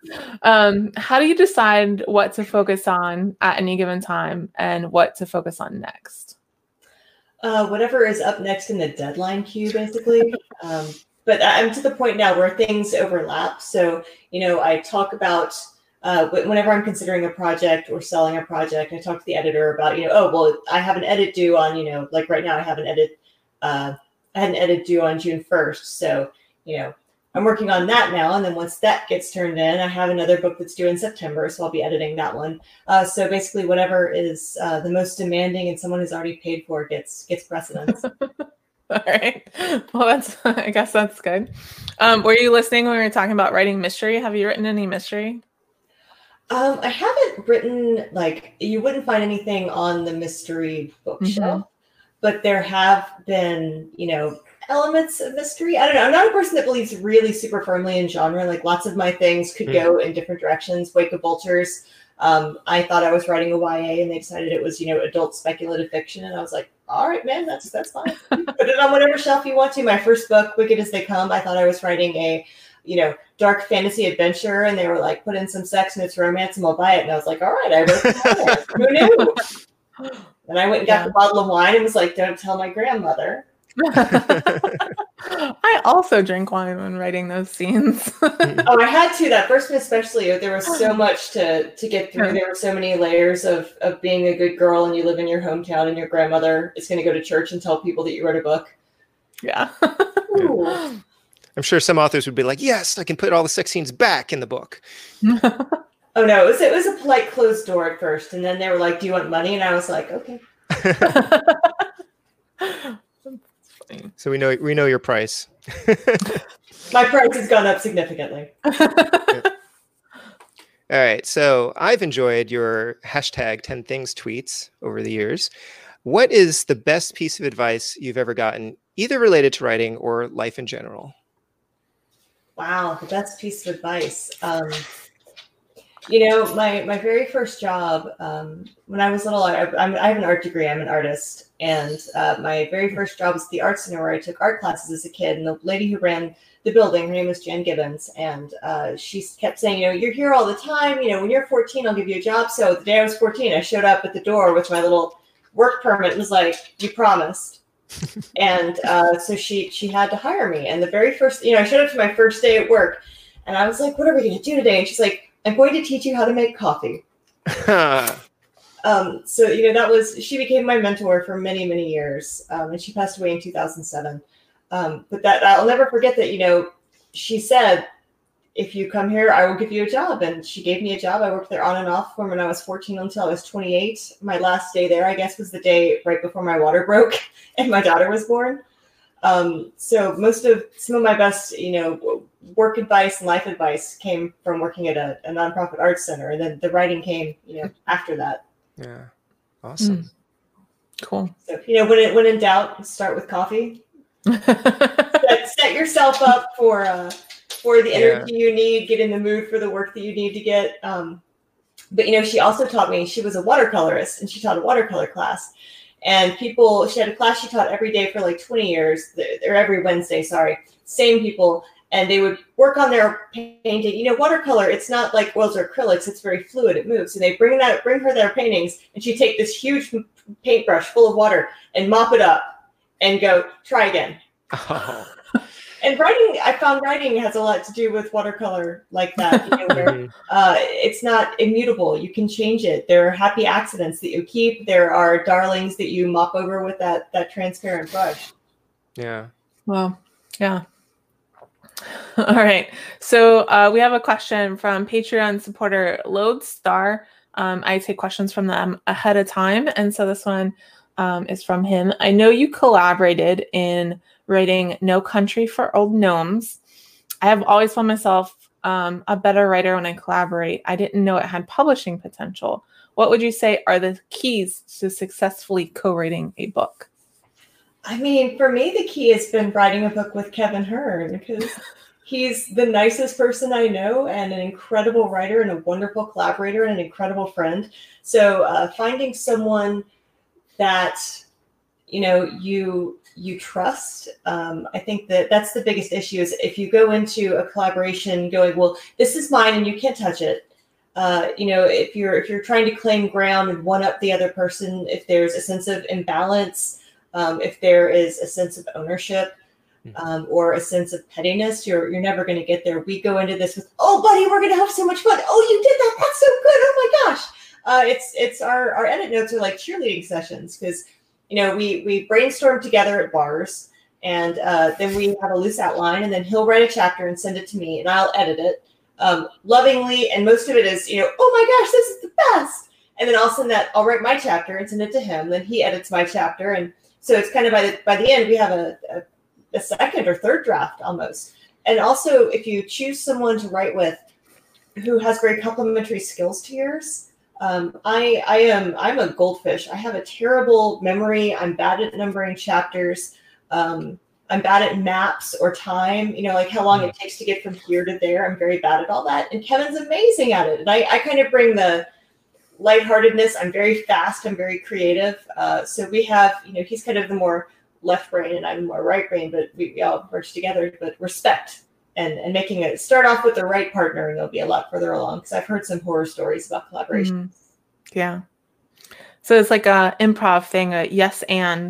um, how do you decide what to focus on at any given time and what to focus on next? Uh, whatever is up next in the deadline queue, basically. um, but I'm to the point now where things overlap. So, you know, I talk about Uh, whenever I'm considering a project or selling a project, I talk to the editor about, you know, oh, well, I have an edit due on, you know, like right now I have an edit, uh, I had an edit due on June first. So, you know, I'm working on that now. And then once that gets turned in, I have another book that's due in September. So I'll be editing that one. Uh, so basically whatever is uh, the most demanding and someone who's already paid for gets, gets precedence. All right. Well, that's, I guess that's good. Um, were you listening when we were talking about writing mystery? Have you written any mystery? Um, I haven't written, like, you wouldn't find anything on the mystery bookshelf, mm-hmm. but there have been, you know, elements of mystery. I don't know. I'm not a person that believes really super firmly in genre. Like, lots of my things could mm-hmm. go in different directions. Wake of Vultures. Um, I thought I was writing a Y A and they decided it was, you know, adult speculative fiction. And I was like, all right, man, that's, that's fine. Put it on whatever shelf you want to. My first book, Wicked as They Come, I thought I was writing a, you know, dark fantasy adventure, and they were like, put in some sex and it's romance and we'll buy it. And I was like, all right, I wrote romance. Who knew? And I went and got yeah. the bottle of wine and was like, don't tell my grandmother. I also drink wine when writing those scenes. Oh, I had to. That first one especially, there was so much to to get through. Yeah. There were so many layers of of being a good girl, and you live in your hometown, and your grandmother is going to go to church and tell people that you wrote a book. Yeah. Ooh. I'm sure some authors would be like, yes, I can put all the sex scenes back in the book. Oh no, it was it was a polite closed door at first, and then they were like, "Do you want money?" And I was like, "Okay." So we know we know your price. My price has gone up significantly. Yeah. All right. So I've enjoyed your hashtag ten things tweets over the years. What is the best piece of advice you've ever gotten, either related to writing or life in general? Wow, the best piece of advice. Um, you know, my my very first job um, when I was little, I, I'm, I have an art degree. I'm an artist, and uh, my very first job was at the art center where I took art classes as a kid. And the lady who ran the building, her name was Jan Gibbons, and uh, she kept saying, you know, you're here all the time. You know, when you're fourteen, I'll give you a job. So the day I was fourteen, I showed up at the door with my little work permit and was like, "You promised." And uh, so she she had to hire me. And the very first, you know, I showed up to my first day at work, and I was like, "What are we going to do today?" And she's like, "I'm going to teach you how to make coffee." um, so, you know, that was, she became my mentor for many, many years. Um, and she passed away in two thousand seven. Um, but that, I'll never forget that, you know, she said, "If you come here, I will give you a job." And she gave me a job. I worked there on and off from when I was fourteen until I was twenty-eight. My last day there, I guess, was the day right before my water broke and my daughter was born. Um, so most of, some of my best, you know, work advice and life advice came from working at a, a nonprofit arts center. And then the writing came, you know, after that. Yeah. Awesome. Mm. Cool. So, you know, when it, when in doubt, start with coffee. set, set yourself up for, uh, for the energy yeah. you need, get in the mood for the work that you need to get. Um, but, you know, she also taught me, she was a watercolorist, and she taught a watercolor class. And people, she had a class she taught every day for like twenty years, or every Wednesday, sorry, same people. And they would work on their painting. You know, watercolor, it's not like oils or acrylics, it's very fluid, it moves. So they bring that, bring her their paintings, and she'd take this huge paintbrush full of water and mop it up and go, "Try again." Oh. And writing, I found writing has a lot to do with watercolor like that, you know, where uh, it's not immutable. You can change it. There are happy accidents that you keep. There are darlings that you mop over with that that transparent brush. Yeah. Well, yeah. All right. So uh, we have a question from Patreon supporter Lodestar. Um, I take questions from them ahead of time. And so this one um, is from him. I know you collaborated in writing No Country for Old Gnomes. I have always found myself um, a better writer when I collaborate. I didn't know it had publishing potential. What would you say are the keys to successfully co-writing a book? I mean, for me, the key has been writing a book with Kevin Hearn, because he's the nicest person I know and an incredible writer and a wonderful collaborator and an incredible friend. So uh, finding someone that, you know, you you trust. Um, I think that that's the biggest issue, is if you go into a collaboration going, "Well, this is mine and you can't touch it." Uh, you know, if you're if you're trying to claim ground and one up the other person, if there's a sense of imbalance, um, if there is a sense of ownership, um, or a sense of pettiness, you're you're never going to get there. We go into this with, "Oh, buddy, we're going to have so much fun. Oh, you did that. That's so good. Oh my gosh." Uh, it's it's our our edit notes are like cheerleading sessions, because, you know, we we brainstorm together at bars, and uh, then we have a loose outline, and then he'll write a chapter and send it to me, and I'll edit it um, lovingly. And most of it is, you know, "Oh my gosh, this is the best." And then I'll send that, I'll write my chapter and send it to him. Then he edits my chapter. And so it's kind of by the, by the end, we have a, a, a second or third draft almost. And also, if you choose someone to write with who has very complementary skills to yours, Um, I, I am, I'm a goldfish. I have a terrible memory. I'm bad at numbering chapters. Um, I'm bad at maps or time, you know, like how long it takes to get from here to there. I'm very bad at all that. And Kevin's amazing at it. And I, I kind of bring the lightheartedness. I'm very fast. I'm very creative. Uh, so we have, you know, he's kind of the more left brain and I'm more right brain, but we, we all merge together, but respect. And, and making it start off with the right partner, and you'll be a lot further along, because I've heard some horror stories about collaboration. Mm, yeah. So it's like a improv thing, a yes and.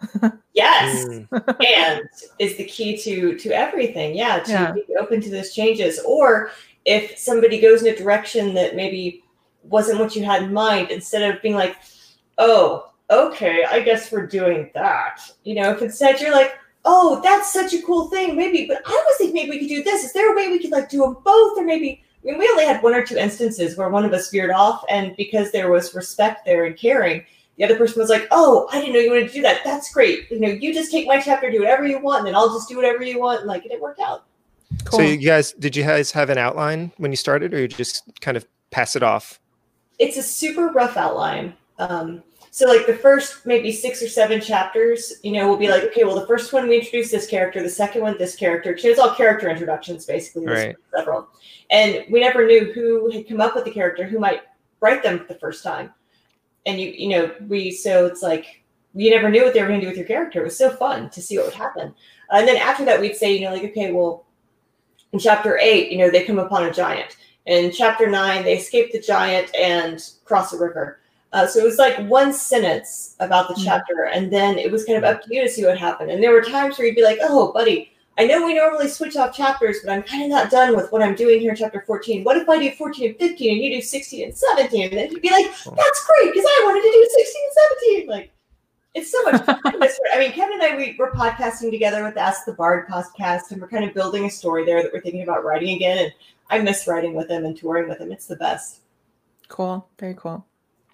Yes. Mm. And is the key to to everything. Yeah, to Yeah. be open to those changes. Or if somebody goes in a direction that maybe wasn't what you had in mind, instead of being like, oh, okay, I guess we're doing that. You know, if instead you're like, oh, that's such a cool thing, maybe, but I was thinking maybe we could do this. Is there a way we could like do them both? Or maybe, I mean, we only had one or two instances where one of us veered off, and because there was respect there and caring, the other person was like, oh, I didn't know you wanted to do that. That's great. You know, you just take my chapter, do whatever you want, and then I'll just do whatever you want. And like, and it worked out. Cool. So you guys, did you guys have an outline when you started, or you just kind of pass it off? It's a super rough outline. Um, so like the first maybe six or seven chapters, you know, we'll be like, okay, well, the first one we introduce this character, the second one, this character. It's all character introductions, basically. Right. Several. And we never knew who had come up with the character, who might write them the first time. And you, you know, we, so it's like, you never knew what they were going to do with your character. It was so fun to see what would happen. Uh, and then after that, we'd say, you know, like, okay, well, in chapter eight, you know, they come upon a giant. In chapter nine, they escape the giant and cross a river. Uh, so it was like one sentence about the chapter, and then it was kind of up to you to see what happened. And there were times where you'd be like, oh, buddy, I know we normally switch off chapters, but I'm kind of not done with what I'm doing here in chapter fourteen. What if I do fourteen and fifteen and you do sixteen and seventeen? And then you'd be like, that's great, because I wanted to do sixteen and seventeen. Like, it's so much fun. I mean, Kevin and I, we, we're podcasting together with Ask the Bard podcast, and we're kind of building a story there that we're thinking about writing again. And I miss writing with him and touring with him. It's the best. Cool. Very cool.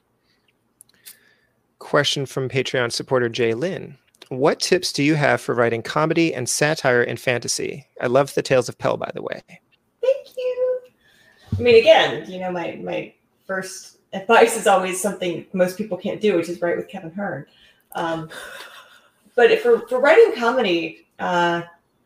Question from Patreon supporter Jay Lynn. What tips do you have for writing comedy and satire in fantasy? I love the Tales of Pell, by the way. Thank you. I mean, again, you know, my my first advice is always something most people can't do, which is write with Kevin Hearn. Um, but for, for writing comedy, uh,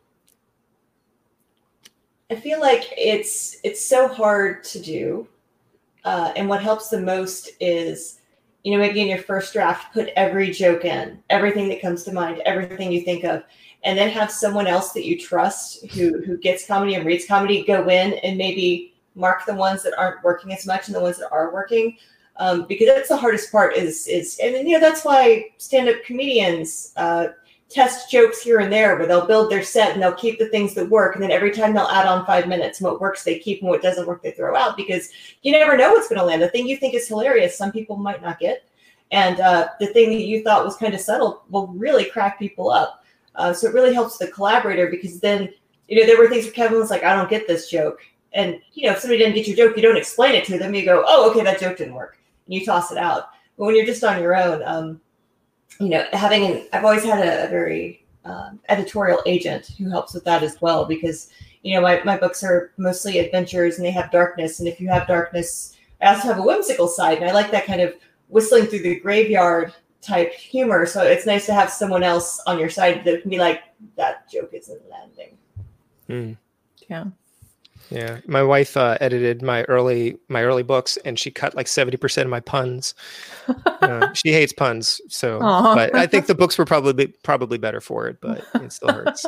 I feel like it's it's so hard to do. Uh, and what helps the most is, you know, maybe in your first draft, put every joke in, everything that comes to mind, everything you think of, and then have someone else that you trust who who gets comedy and reads comedy go in and maybe mark the ones that aren't working as much and the ones that are working. Um, because that's the hardest part is, is and then, you know, that's why stand-up comedians uh, test jokes here and there, where they'll build their set and they'll keep the things that work. And then every time they'll add on five minutes, and what works they keep and what doesn't work they throw out, because you never know what's going to land. The thing you think is hilarious, some people might not get. And uh, the thing that you thought was kind of subtle will really crack people up. Uh, so it really helps the collaborator, because then, you know, there were things where Kevin was like, I don't get this joke. And, you know, if somebody didn't get your joke, you don't explain it to them. You go, oh, okay, that joke didn't work. And you toss it out. But when you're just on your own, um, you know, having an, I've always had a, a very um, editorial agent who helps with that as well, because, you know, my, my books are mostly adventures and they have darkness. And if you have darkness, I also have a whimsical side. And I like that kind of whistling through the graveyard type humor. So it's nice to have someone else on your side that can be like, that joke isn't landing. Mm. Yeah. Yeah, my wife uh, edited my early my early books, and she cut like seventy percent of my puns. Uh, she hates puns, so Aww. But I think the books were probably probably better for it, but it still hurts.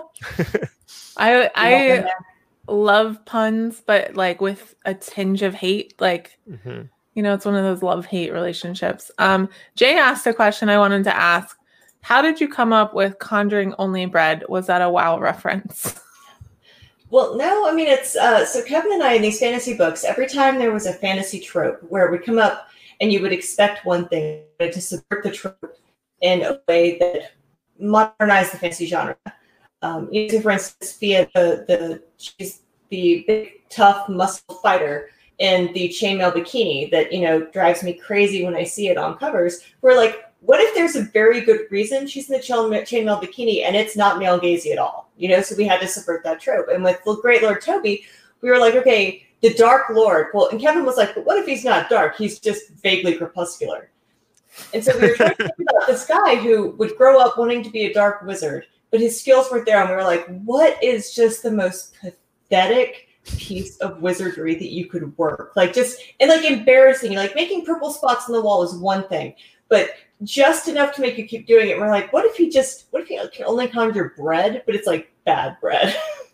I I love puns, but like with a tinge of hate. Like, mm-hmm. you know, it's one of those love-hate relationships. Um, Jay asked a question I wanted to ask. How did you come up with Conjuring Only Bread? Was that a WoW reference? Well, no, I mean, it's, uh, so Kevin and I in these fantasy books, every time there was a fantasy trope where it would come up and you would expect one thing, to subvert the trope in a way that modernized the fantasy genre. Um, you know, for instance, Fia, the, the, she's the big, tough, muscle fighter in the chainmail bikini that, you know, drives me crazy when I see it on covers. We're like, what if there's a very good reason she's in the chainmail bikini and it's not male gazy at all? You know, so we had to subvert that trope. And with the Great Lord Toby, we were like, okay, the Dark Lord. Well, and Kevin was like, but what if he's not dark? He's just vaguely crepuscular. And so we were trying to think about this guy who would grow up wanting to be a dark wizard, but his skills weren't there. And we were like, what is just the most pathetic piece of wizardry that you could work? Like just, and like embarrassing, like making purple spots on the wall is one thing, but just enough to make you keep doing it. And we're like, what if he just, what if he can only conjure bread, but it's like bad bread?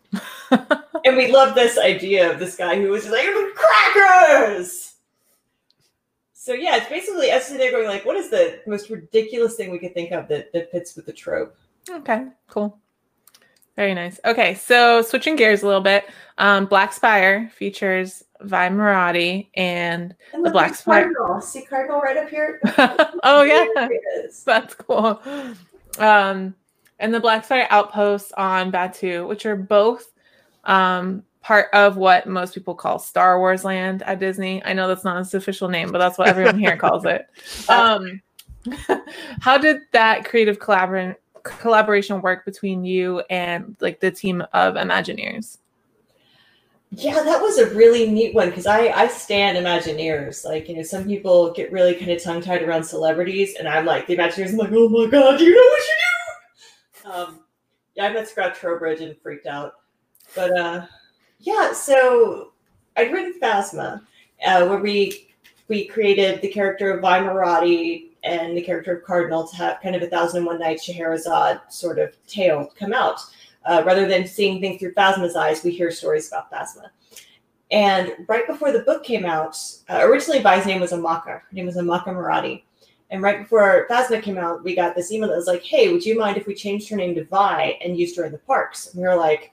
And we love this idea of this guy who was just like, crackers! So yeah, it's basically us sitting there going like, what is the most ridiculous thing we could think of that, that fits with the trope? Okay, cool. Very nice. Okay, so switching gears a little bit, um, Black Spire features Vi Marati and, and the Black Spire. Cardinal. See Cardinal right up here? Oh yeah, that's cool. Um, and the Black Spire outposts on Batuu, which are both um, part of what most people call Star Wars Land at Disney. I know that's not its official name, but that's what everyone here calls it. Um, how did that creative collabor- collaboration work between you and like the team of Imagineers? Yeah, that was a really neat one because I, I stand Imagineers. Like, you know, some people get really kind of tongue-tied around celebrities, and I'm like, the Imagineers, I'm like, oh my God, do you know what you do? Um, yeah, I met Scott Trowbridge and freaked out. But uh, yeah, so I'd written Phasma, uh, where we we created the character of Vi Marati and the character of Cardinal to have kind of a Thousand and One Nights Scheherazade sort of tale come out. Uh, rather than seeing things through Phasma's eyes, we hear stories about Phasma. And right before the book came out, uh, originally Vi's name was Amaka. Her name was Amaka Marati. And right before Phasma came out, we got this email that was like, hey, would you mind if we changed her name to Vi and used her in the parks? And we were like,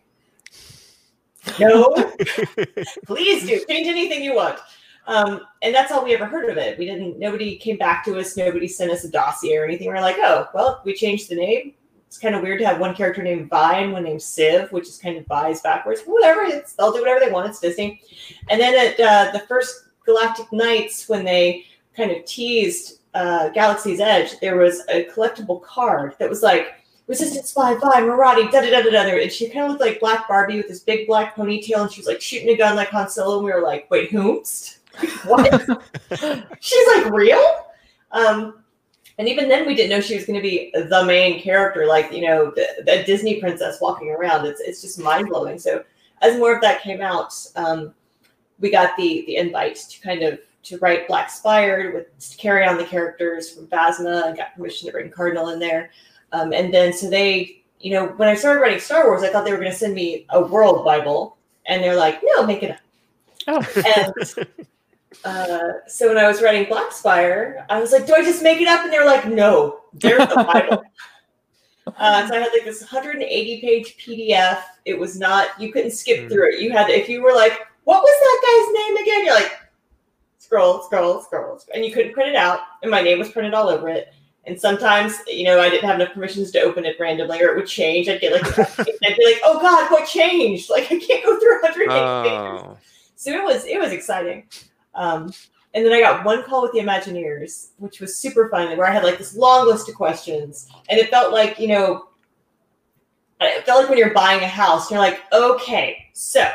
no, please do. Change anything you want. Um, and that's all we ever heard of it. We didn't, nobody came back to us. Nobody sent us a dossier or anything. We we're like, oh, well, we changed the name. It's kind of weird to have one character named Vi and one named Civ, which is kind of Vi's backwards. Whatever, it's, they'll do whatever they want. It's Disney. And then at uh, the first Galactic Nights, when they kind of teased uh, Galaxy's Edge, there was a collectible card that was like, Resistance by Vi Marati, da da da da da. And she kind of looked like Black Barbie with this big black ponytail, and she was like shooting a gun like Han Solo. And we were like, wait, whomst? What? She's like real? Um, and even then, we didn't know she was going to be the main character, like, you know, the, the Disney princess walking around. It's it's just mind blowing. So as more of that came out, um, we got the the invite to kind of to write Black Spire with to carry on the characters from Phasma, and got permission to bring Cardinal in there. Um, and then, so they, you know, when I started writing Star Wars, I thought they were going to send me a world Bible. And they're like, no, make it up. Oh. And uh, so when I was writing Black Spire, I was like, do I just make it up? And they were like, no, there's the Bible. uh, so I had like this one hundred eighty page P D F. It was not, you couldn't skip mm. through it. You had, if you were like, what was that guy's name again? You're like, scroll, scroll, scroll. And you couldn't print it out. And my name was printed all over it. And sometimes, you know, I didn't have enough permissions to open it randomly, or it would change. I'd get like, I'd be like, oh God, what changed? Like, I can't go through one hundred eighty oh. pages. So it was, it was exciting. Um, and then I got one call with the Imagineers, which was super fun, where I had like this long list of questions. And it felt like, you know, it felt like when you're buying a house, you're like, okay, so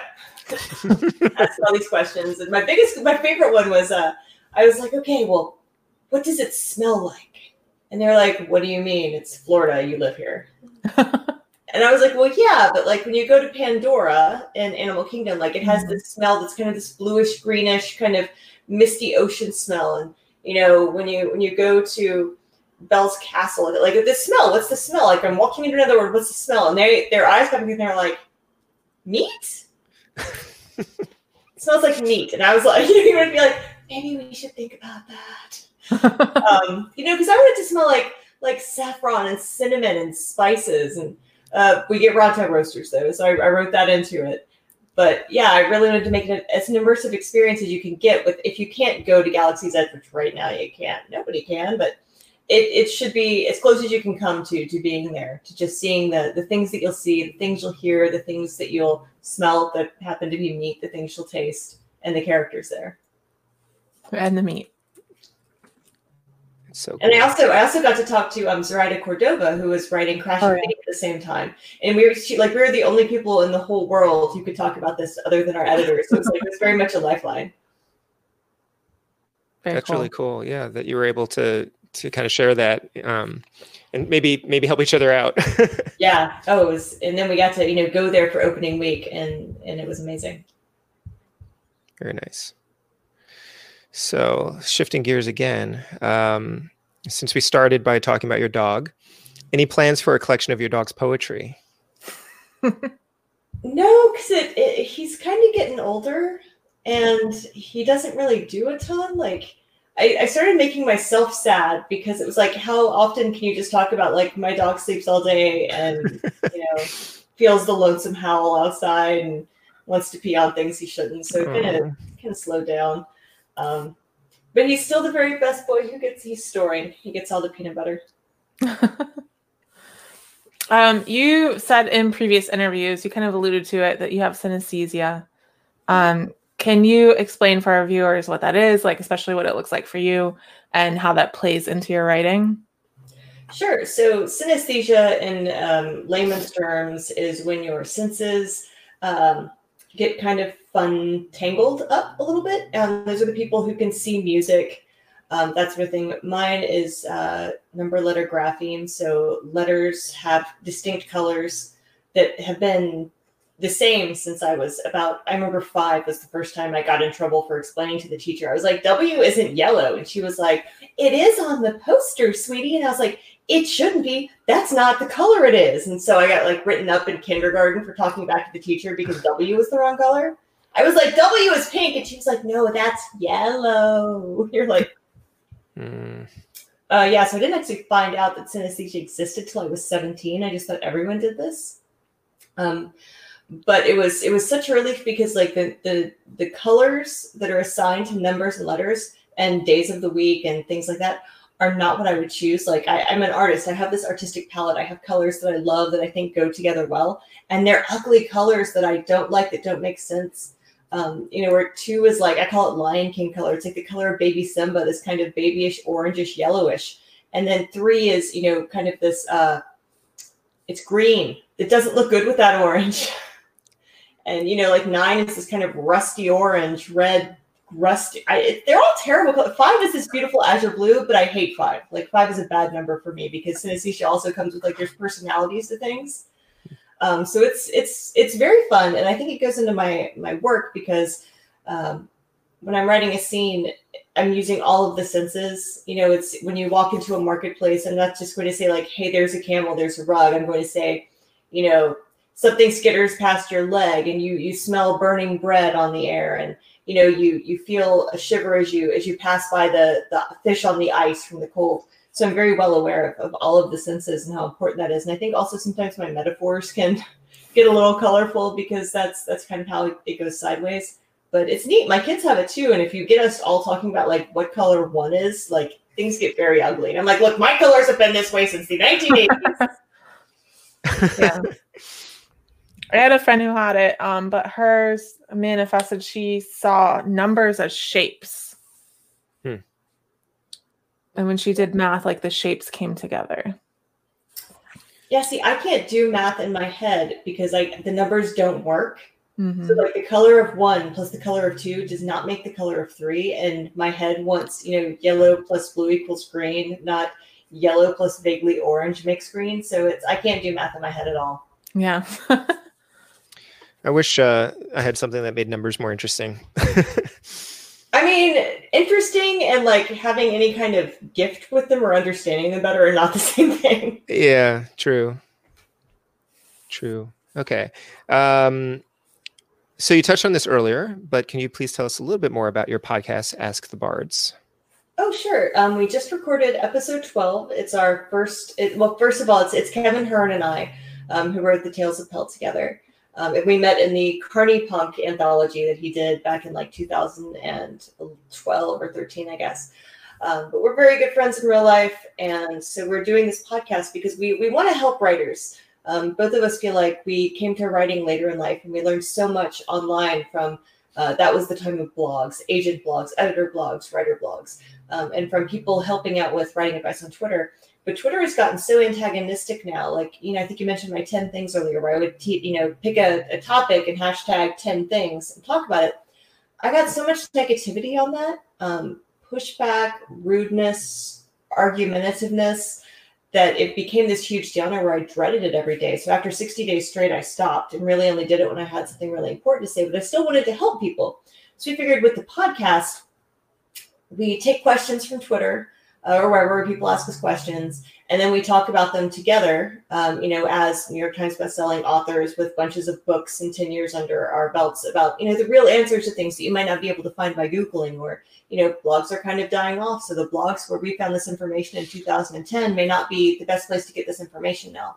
ask all these questions. And my biggest, my favorite one was, uh, I was like, okay, well, what does it smell like? And they're like, what do you mean? It's Florida. You live here. And I was like, well, yeah, but like when you go to Pandora in Animal Kingdom, like it has mm-hmm. this smell that's kind of this bluish, greenish, kind of misty ocean smell. And, you know, when you when you go to Belle's Castle, like the smell, what's the smell? Like I'm walking into another word, what's the smell? And they their eyes got me and they're like, meat? It smells like meat. And I was like, you would be like, maybe we should think about that. um, you know, because I want it to smell like like saffron and cinnamon and spices, and uh, we get raw tab roasters though, so I, I wrote that into it. But yeah, I really wanted to make it as an immersive experience as you can get. With if you can't go to Galaxy's Edge, which right now you can't, nobody can, but it it should be as close as you can come to to being there, to just seeing the the things that you'll see, the things you'll hear, the things that you'll smell that happen to be meat, the things you'll taste, and the characters there, and the meat. So cool. And I also I also got to talk to um Zoraida Cordova, who was writing Crash oh, and Fate at the same time, and we were she, like we were the only people in the whole world who could talk about this other than our editors. So it was like it was very much a lifeline. Very That's cool. really cool. Yeah, that you were able to to kind of share that, um, and maybe maybe help each other out. Yeah. Oh, it was, and then we got to you know go there for opening week, and and it was amazing. Very nice. So shifting gears again, um, since we started by talking about your dog, any plans for a collection of your dog's poetry? No, because it, it, he's kind of getting older, and he doesn't really do a ton. Like I, I started making myself sad because it was like, how often can you just talk about like my dog sleeps all day and, you know, feels the lonesome howl outside and wants to pee on things he shouldn't. So it kind of kind of slowed down. Um, but he's still the very best boy who gets, he's storing. He gets all the peanut butter. um, you said in previous interviews, you kind of alluded to it, that you have synesthesia. Um, Can you explain for our viewers what that is, like especially what it looks like for you and how that plays into your writing? Sure. So synesthesia in um, layman's terms is when your senses um, get kind of fun tangled up a little bit. Um, those are the people who can see music, um, that sort of thing. Mine is uh, number letter grapheme. So letters have distinct colors that have been the same since I was about, I remember five was the first time I got in trouble for explaining to the teacher. I was like, W isn't yellow. And she was like, it is on the poster, sweetie. And I was like, it shouldn't be. That's not the color it is. And so I got like written up in kindergarten for talking back to the teacher because W was the wrong color. I was like, W is pink. And she was like, no, that's yellow. You're like, mm. uh, yeah. So I didn't actually find out that synesthesia existed till I was seventeen. I just thought everyone did this. Um, But it was it was such a relief because like the, the the colors that are assigned to numbers and letters and days of the week and things like that are not what I would choose. Like I, I'm an artist. I have this artistic palette. I have colors that I love that I think go together well. And they're ugly colors that I don't like, that don't make sense. Um, you know, where two is like, I call it Lion King color. It's like the color of baby Simba, this kind of babyish, orangish, yellowish. And then three is, you know, kind of this, uh, it's green. It doesn't look good with that orange. And, you know, like nine is this kind of rusty orange, red, rusty. I, it, they're all terrible. Five is this beautiful azure blue, but I hate five. Like five is a bad number for me because synesthesia also comes with like there's personalities to things. Um, so it's it's it's very fun, and I think it goes into my my work because um, when I'm writing a scene, I'm using all of the senses. You know, it's when you walk into a marketplace, I'm not just going to say like, hey, there's a camel, there's a rug. I'm going to say, you know, something skitters past your leg and you you smell burning bread on the air, and you know you you feel a shiver as you as you pass by the the fish on the ice from the cold. So I'm very well aware of, of all of the senses and how important that is. And I think also sometimes my metaphors can get a little colorful because that's that's kind of how it goes sideways. But it's neat. My kids have it too. And if you get us all talking about like what color one is, like things get very ugly. And I'm like, look, my colors have been this way since the nineteen eighties. Yeah. I had a friend who had it, um, but hers manifested she saw numbers as shapes. Hmm. And when she did math, like the shapes came together. Yeah, see, I can't do math in my head because like the numbers don't work. Mm-hmm. So like the color of one plus the color of two does not make the color of three. And my head wants, you know, yellow plus blue equals green, not yellow plus vaguely orange makes green. So it's I can't do math in my head at all. Yeah. I wish uh, I had something that made numbers more interesting. I mean, interesting and like having any kind of gift with them or understanding them better are not the same thing. Yeah, true. True. Okay. Um, so you touched on this earlier, but can you please tell us a little bit more about your podcast, Ask the Bards? Oh, sure. Um, we just recorded episode twelve. It's our first, it, well, first of all, it's, it's Kevin Hearn and I um, who wrote the Tales of Pelt together. Um, and we met in the Carney Punk anthology that he did back in like two thousand twelve or thirteen, I guess. Um, but we're very good friends in real life. And so we're doing this podcast because we, we want to help writers. Um, both of us feel like we came to writing later in life and we learned so much online from, uh, that was the time of blogs, agent blogs, editor blogs, writer blogs, um, and from people helping out with writing advice on Twitter. But Twitter has gotten so antagonistic now. Like, you know, I think you mentioned my ten things earlier where I would, te- you know, pick a, a topic and hashtag ten things and talk about it. I got so much negativity on that, um, pushback, rudeness, argumentativeness, that it became this huge downer where I dreaded it every day. So after sixty days straight, I stopped and really only did it when I had something really important to say, but I still wanted to help people. So we figured with the podcast, we take questions from Twitter. uh, or wherever people ask us questions. And then we talk about them together, um, you know, as New York Times bestselling authors with bunches of books and ten years under our belts about, you know, the real answers to things that you might not be able to find by Googling, or, you know, blogs are kind of dying off. So the blogs where we found this information in two thousand ten may not be the best place to get this information now.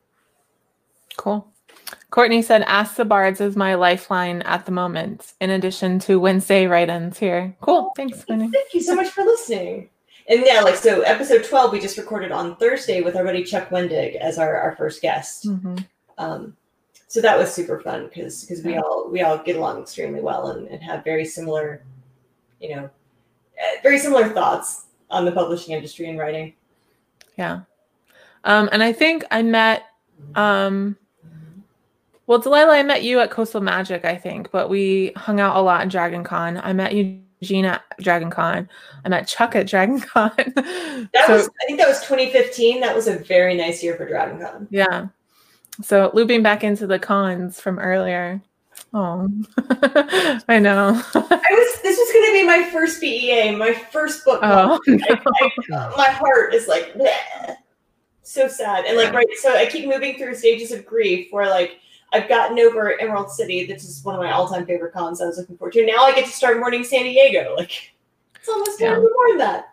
Cool. Courtney said, Ask the Bards is my lifeline at the moment, in addition to Wednesday write-ins here. Cool. Thanks, Courtney. Thank you so much for listening. And yeah, like, so episode twelve, we just recorded on Thursday with our buddy Chuck Wendig as our, our first guest. Mm-hmm. Um, so that was super fun because because we all we all get along extremely well and, and have very similar, you know, very similar thoughts on the publishing industry and writing. Yeah. Um, and I think I met, um, well, Delilah, I met you at Coastal Magic, I think, but we hung out a lot in Dragon Con. I met you Gina at Dragon Con. I met Chuck at Dragon Con. That so, was, I think that was twenty fifteen. That was a very nice year for Dragon Con. Yeah. So looping back into the cons from earlier. Oh, I know. I was. This was going to be my first B E A, my first book. Oh, no. I, I, my heart is like bleh, so sad, and like right. So I keep moving through stages of grief where like. I've gotten over Emerald City. This is one of my all-time favorite cons I was looking forward to. Now I get to start mourning San Diego. Like, it's almost time yeah. to mourn that.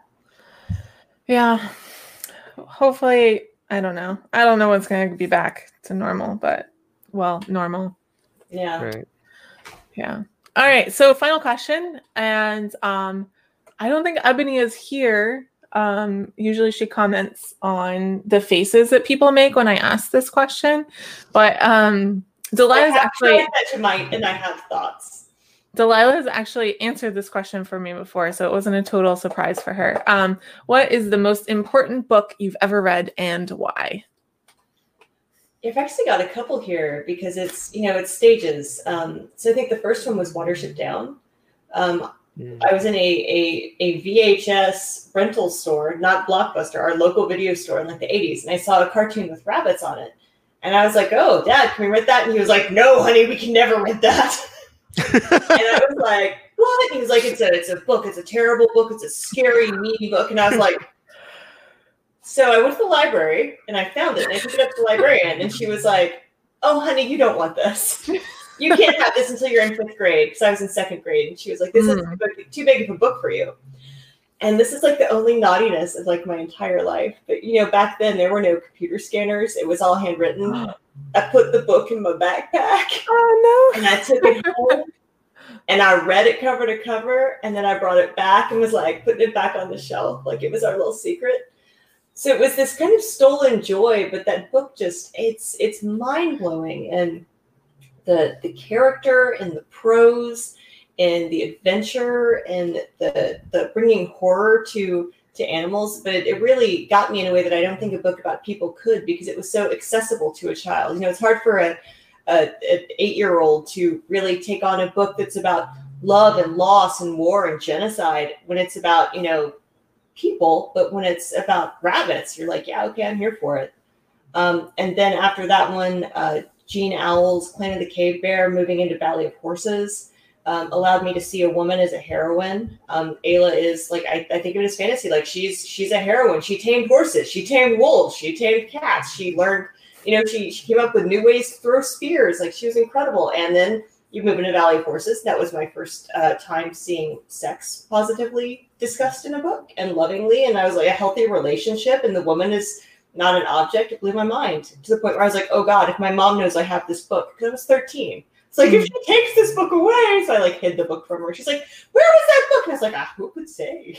Yeah. Hopefully, I don't know. I don't know what's going to be back to normal, but, well, normal. Yeah. Right. Yeah. All right. So final question. And um, I don't think Ebony is here. Um, usually she comments on the faces that people make when I ask this question, but um, Delilah's actually and I have thoughts. Delilah's actually answered this question for me before, so it wasn't a total surprise for her. Um, what is the most important book you've ever read and why? I've actually got a couple here because it's, you know, it's stages. Um, so I think the first one was Watership Down. Um, Mm. I was in a, a a V H S rental store, not Blockbuster, our local video store in like the eighties, and I saw a cartoon with rabbits on it. And I was like, oh, Dad, can we rent that? And he was like, no, honey, we can never rent that. And I was like, what? He was like, it's a, it's a book. It's a terrible book. It's a scary, meaty book. And I was like, so I went to the library and I found it. And I took it up to the librarian and she was like, oh, honey, you don't want this. You can't have this until you're in fifth grade. Because I was in second grade. And she was like, this mm. is too big of a book for you. And this is like the only naughtiness of like my entire life. But, you know, back then there were no computer scanners. It was all handwritten. I put the book in my backpack. Oh, no. And I took it home. And I read it cover to cover. And then I brought it back and was like putting it back on the shelf. Like it was our little secret. So it was this kind of stolen joy. But that book just, it's it's mind-blowing. And the the character and the prose and the adventure and the the bringing horror to to animals, but it, it really got me in a way that I don't think a book about people could, because it was so accessible to a child. You know, it's hard for a, a an eight-year-old to really take on a book that's about love and loss and war and genocide when it's about, you know, people, but when it's about rabbits, you're like, yeah, okay, I'm here for it. Um, and then after that one, uh, Jean Owl's Clan of the Cave Bear, moving into Valley of Horses, Um, allowed me to see a woman as a heroine. Um, Ayla is like, I, I think of it as fantasy. Like she's, she's a heroine. She tamed horses. She tamed wolves. She tamed cats. She learned, you know, she, she came up with new ways to throw spears. Like she was incredible. And then you move into Valley of Horses. That was my first uh, time seeing sex positively discussed in a book and lovingly. And I was like, a healthy relationship. And the woman is not an object. It blew my mind to the point where I was like, oh God, if my mom knows I have this book, because I was thirteen. It's like, if she takes this book away, so I like hid the book from her. She's like, where was that book? And I was like, ah, who could say?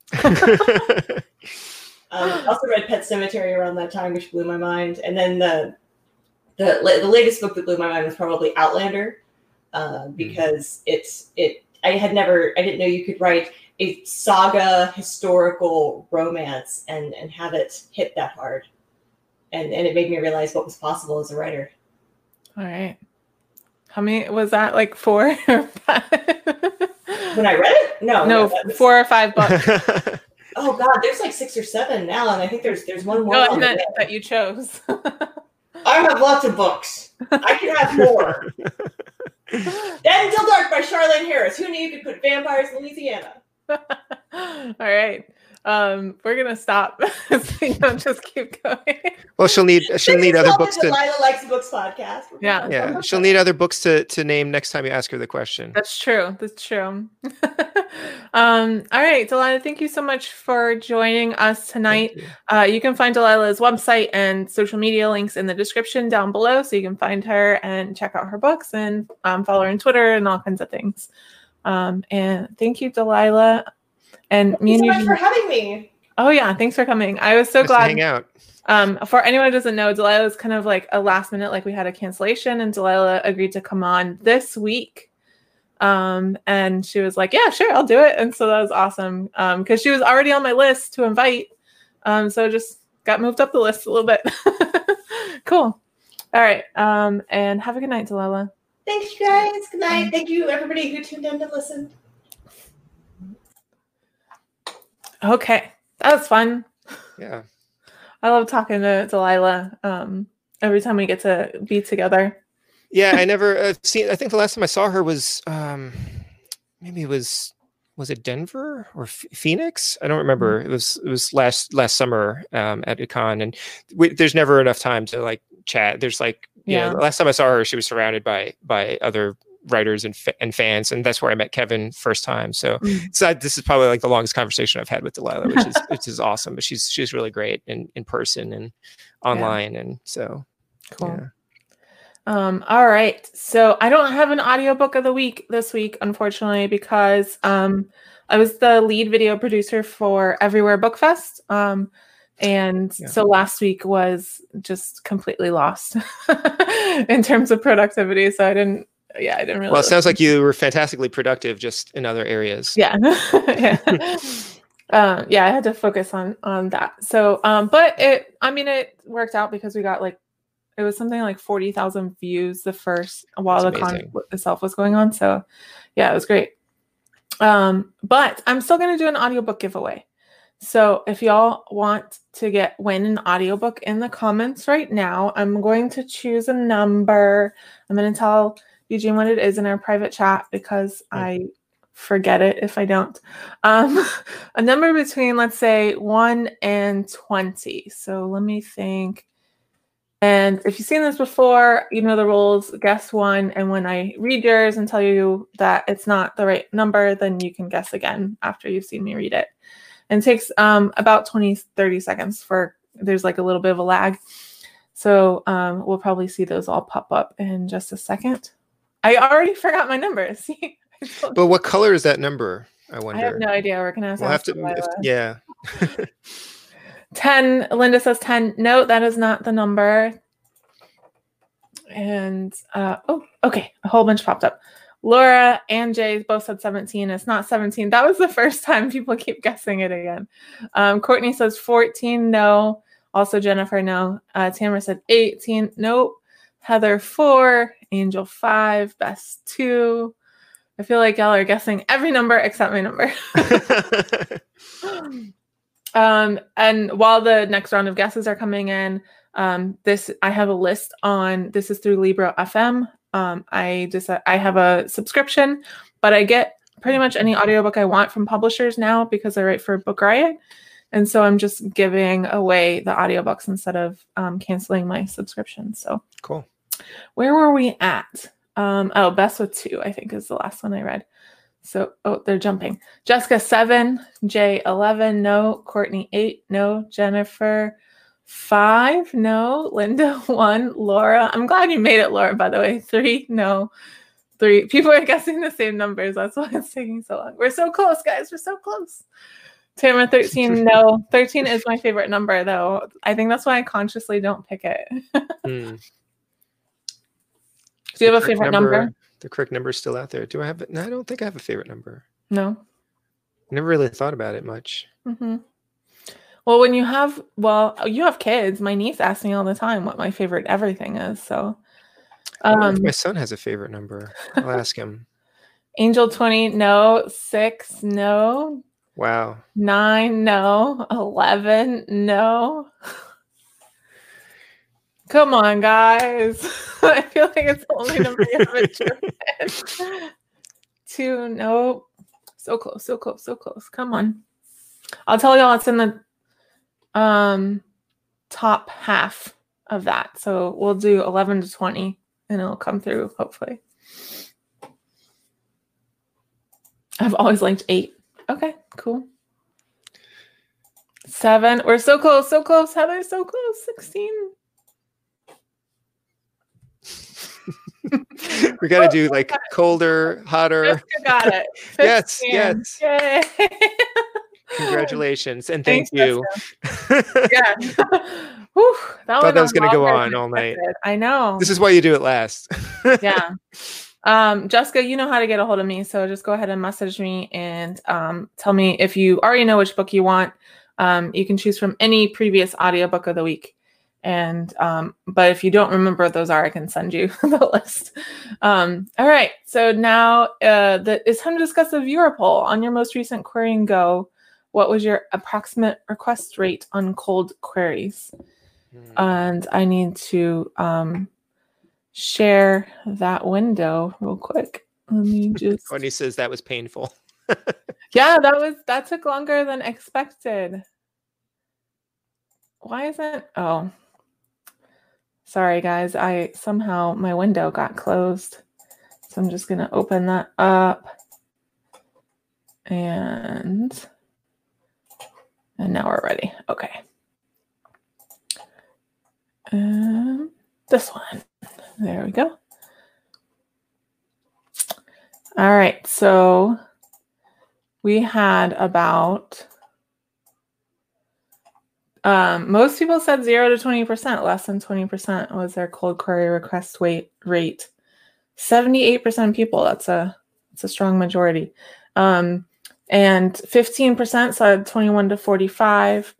um, I also read Pet Sematary around that time, which blew my mind. And then the the the latest book that blew my mind was probably Outlander, uh, because it's it. I had never, I didn't know you could write a saga historical romance and and have it hit that hard, and and it made me realize what was possible as a writer. All right. How many was that? Like four or five? When I read it? No. No, no was... four or five books. Oh God, there's like six or seven now, and I think there's there's one more. No, I meant that you chose. I have lots of books. I can have more. Dead Until Dark by Charlaine Harris. Who knew you could put vampires in Louisiana? All right. um, we're gonna stop. So you don't just keep going. Well, she'll need she'll need other books to. Delilah Likes Books podcast. Yeah, yeah, she'll need other books to to name next time you ask her the question. That's true. That's true. um, all right, Delilah, thank you so much for joining us tonight. You. Uh, you can find Delilah's website and social media links in the description down below, so you can find her and check out her books and um, follow her on Twitter and all kinds of things. Um, and thank you, Delilah. And Thank me you and so you much for having me. Oh yeah, thanks for coming. I was so nice glad. To hang out. Um, for anyone who doesn't know, Delilah was kind of like a last minute, like we had a cancellation, and Delilah agreed to come on this week. Um, and she was like, "Yeah, sure, I'll do it." And so that was awesome. Um, because she was already on my list to invite. Um, so just got moved up the list a little bit. Cool. All right. Um, and have a good night, Delilah. Thanks, you guys. Good night. Thank you, everybody who tuned in to listen. Okay, that was fun. Yeah. I love talking to Delilah um, every time we get to be together. Yeah, I never uh, seen. I think the last time I saw her was um, maybe it was was it Denver or F- Phoenix? I don't remember. It was it was last last summer um, at a con, and we, there's never enough time to like chat. There's like yeah. You know, the last time I saw her, she was surrounded by by other writers and fa- and fans, and that's where I met Kevin first time. So, mm. so I, this is probably like the longest conversation I've had with Delilah, which is which is awesome. But she's she's really great in in person and online, yeah. and so cool. Yeah. Um, all right. So I don't have an audiobook of the week this week, unfortunately, because um, I was the lead video producer for Everywhere Book Fest. Um, and yeah. so last week was just completely lost in terms of productivity. So I didn't, yeah, I didn't really. Well, it sounds like you were fantastically productive just in other areas. Yeah. yeah. Um, yeah, I had to focus on, on that. So, um, but it, I mean, it worked out because we got like, it was something like forty thousand views the first while That's the amazing. con itself was going on. So yeah, it was great. Um, but I'm still going to do an audiobook giveaway. So if y'all want to get win an audiobook in the comments right now, I'm going to choose a number. I'm going to tell Eugene what it is in our private chat because mm-hmm. I forget it if I don't. Um, a number between, let's say, one and twenty. So let me think. And if you've seen this before, you know the rules, guess one. And when I read yours and tell you that it's not the right number, then you can guess again after you've seen me read it. And it takes um, about twenty, thirty seconds for, there's like a little bit of a lag. So um, we'll probably see those all pop up in just a second. I already forgot my number. See? But what color is that number? I wonder. I have no idea. We're going to we'll have to, if, yeah. ten, Linda says ten. No, that is not the number. And, uh, oh, okay. A whole bunch popped up. Laura and Jay both said seventeen. It's not seventeen. That was the first time. People keep guessing it again. Um, Courtney says fourteen. No. Also Jennifer, no. Uh, Tamara said eighteen. Nope. Heather, four. Angel, five. Bess, two. I feel like y'all are guessing every number except my number. Um, and while the next round of guesses are coming in, um, this, I have a list on, this is through Libro F M. Um, I just, I have a subscription, but I get pretty much any audiobook I want from publishers now because I write for Book Riot. And so I'm just giving away the audiobooks instead of, um, canceling my subscription. So cool. Where were we at? Um, oh, Best with two, I think is the last one I read. So, oh, they're jumping. Jessica, seven. Jay, eleven. No. Courtney, eight. No. Jennifer, five. No. Linda, one. Laura, I'm glad you made it, Laura, by the way. Three. No. Three. People are guessing the same numbers. That's why it's taking so long. We're so close, guys. We're so close. Tamara, thirteen. No. thirteen is my favorite number, though. I think that's why I consciously don't pick it. mm. Do you have a favorite number? number? The correct number is still out there. Do I have it? No, I don't think I have a favorite number. No. I never really thought about it much. Mm-hmm. Well, when you have, well, you have kids. My niece asks me all the time what my favorite everything is. So, um, if my son has a favorite number. I'll ask him. Angel, twenty. No. Six. No. Wow. Nine. No. eleven. No. Come on, guys. I feel like it's the only number you haven't chosen. Two, nope. So close, so close, so close. Come on. I'll tell y'all it's in the um, top half of that. So we'll do eleven to twenty and it'll come through, hopefully. I've always liked eight. Okay, cool. Seven. We're so close, so close. Heather, so close. sixteen. We got to do like colder, hotter. Jessica got it. Yes, yes. Yay. Congratulations and thank Thanks, you. Yeah. Whew, that Thought that was going to go longer on than all night. expected. I know. This is why you do it last. Yeah. Um, Jessica, you know how to get a hold of me, so just go ahead and message me and um, tell me if you already know which book you want. Um, you can choose from any previous audiobook of the week. And um, but if you don't remember what those are, I can send you the list. Um, all right. So now uh, the, it's time to discuss the viewer poll on your most recent Querying Go. What was your approximate request rate on cold queries? Hmm. And I need to um, share that window real quick. Let me just. Courtney says that was painful. Yeah, that was that took longer than expected. Why isn't? Oh. Sorry, guys. I somehow my window got closed. So I'm just going to open that up. And, and now we're ready. Okay. Um, this one. There we go. All right. So we had about... Um, most people said zero to twenty percent, less than twenty percent was their cold query request wait rate. seventy-eight percent of people, that's a, that's a strong majority. Um, and fifteen percent said twenty-one to forty-five,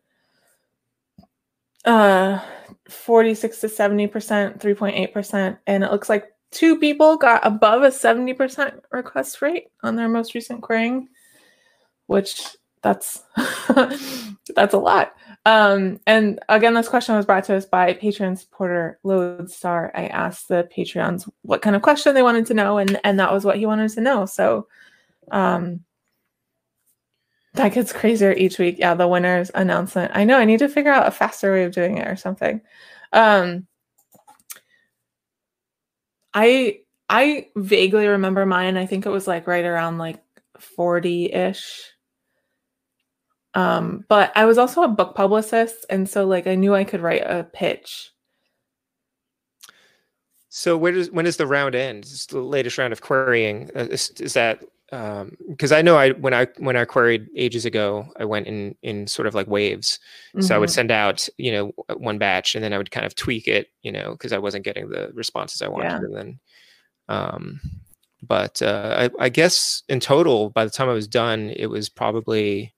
uh, forty-six to seventy percent, three point eight percent. And it looks like two people got above a seventy percent request rate on their most recent querying, which that's, that's a lot. Um, and again, this question was brought to us by Patreon supporter Lodestar. I asked the Patreons what kind of question they wanted to know, and, and that was what he wanted to know. So um, that gets crazier each week. Yeah, the winner's announcement. I know, I need to figure out a faster way of doing it or something. Um, I I vaguely remember mine. I think it was like right around like forty-ish. Um, but I was also a book publicist, and so like I knew I could write a pitch. So where does when does the round end? Is the latest round of querying? Uh, is, is that because um, I know I when I when I queried ages ago, I went in in sort of like waves. Mm-hmm. So I would send out you know one batch, and then I would kind of tweak it, you know, because I wasn't getting the responses I wanted, yeah. and then. Um, but uh, I, I guess in total, by the time I was done, it was probably.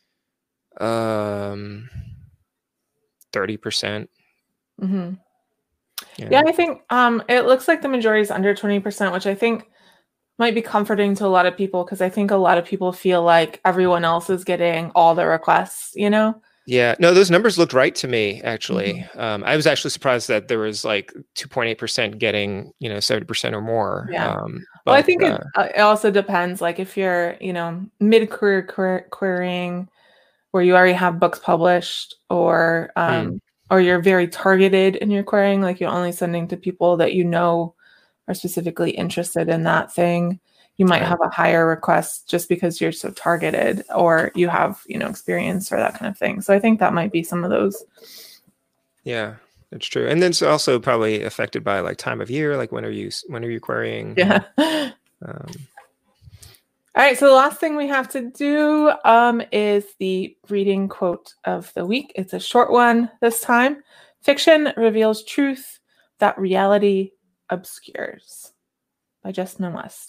Um, thirty percent. Mm-hmm. Yeah. yeah, I think um, it looks like the majority is under twenty percent, which I think might be comforting to a lot of people because I think a lot of people feel like everyone else is getting all the requests, you know? Yeah, no, those numbers looked right to me, actually. Mm-hmm. Um, I was actually surprised that there was like two point eight percent getting, you know, seventy percent or more. Yeah. Um, but, well, I think uh, it, it also depends. Like if you're, you know, mid-career quer- querying, where you already have books published, or um, mm. or you're very targeted in your querying, like you're only sending to people that you know are specifically interested in that thing, you might right. have a higher request just because you're so targeted, or you have, you know, experience or that kind of thing. So I think that might be some of those. Yeah, that's true. And then it's also probably affected by like time of year, like when are you when are you querying? Yeah. Um, All right, so the last thing we have to do um, is the reading quote of the week. It's a short one this time. Fiction reveals truth that reality obscures, by Justin West.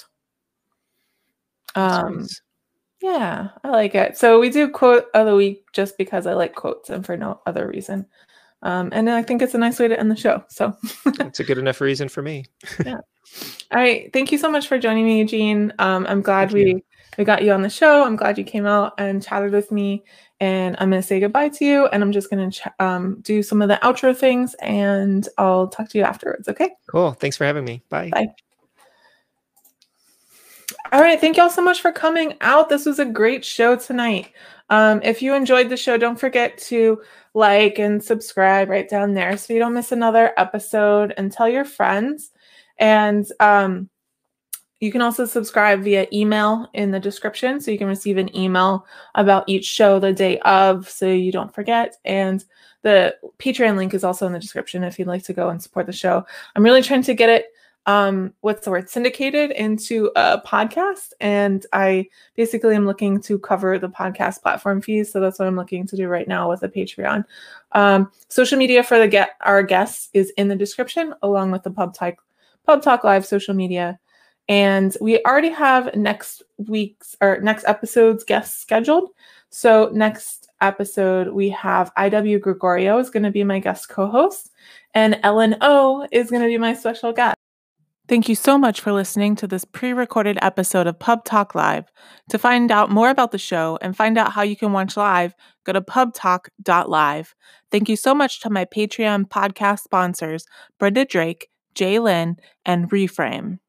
Um, nice. Yeah, I like it. So we do quote of the week just because I like quotes and for no other reason. Um, and I think it's a nice way to end the show. So it's a good enough reason for me. Yeah. All right. Thank you so much for joining me, Eugene. Um, I'm glad we, we got you on the show. I'm glad you came out and chatted with me. And I'm going to say goodbye to you. And I'm just going to ch- um, do some of the outro things. And I'll talk to you afterwards. Okay? Cool. Thanks for having me. Bye. Bye. All right. Thank y'all so much for coming out. This was a great show tonight. Um, if you enjoyed the show, don't forget to like and subscribe right down there so you don't miss another episode, and tell your friends. And um, you can also subscribe via email in the description, so you can receive an email about each show the day of, so you don't forget. And the Patreon link is also in the description if you'd like to go and support the show. I'm really trying to get it Um, what's the word, syndicated into a podcast. And I basically am looking to cover the podcast platform fees. So that's what I'm looking to do right now with the Patreon. Um, social media for the get our guests is in the description, along with the Pub Talk, Pub Talk Live social media. And we already have next week's or next episode's guests scheduled. So next episode, we have I W Gregorio is going to be my guest co-host, and Ellen O is going to be my special guest. Thank you so much for listening to this pre-recorded episode of Pub Talk Live. To find out more about the show and find out how you can watch live, go to pub talk dot live. Thank you so much to my Patreon podcast sponsors, Brenda Drake, Jay Lynn, and Reframe.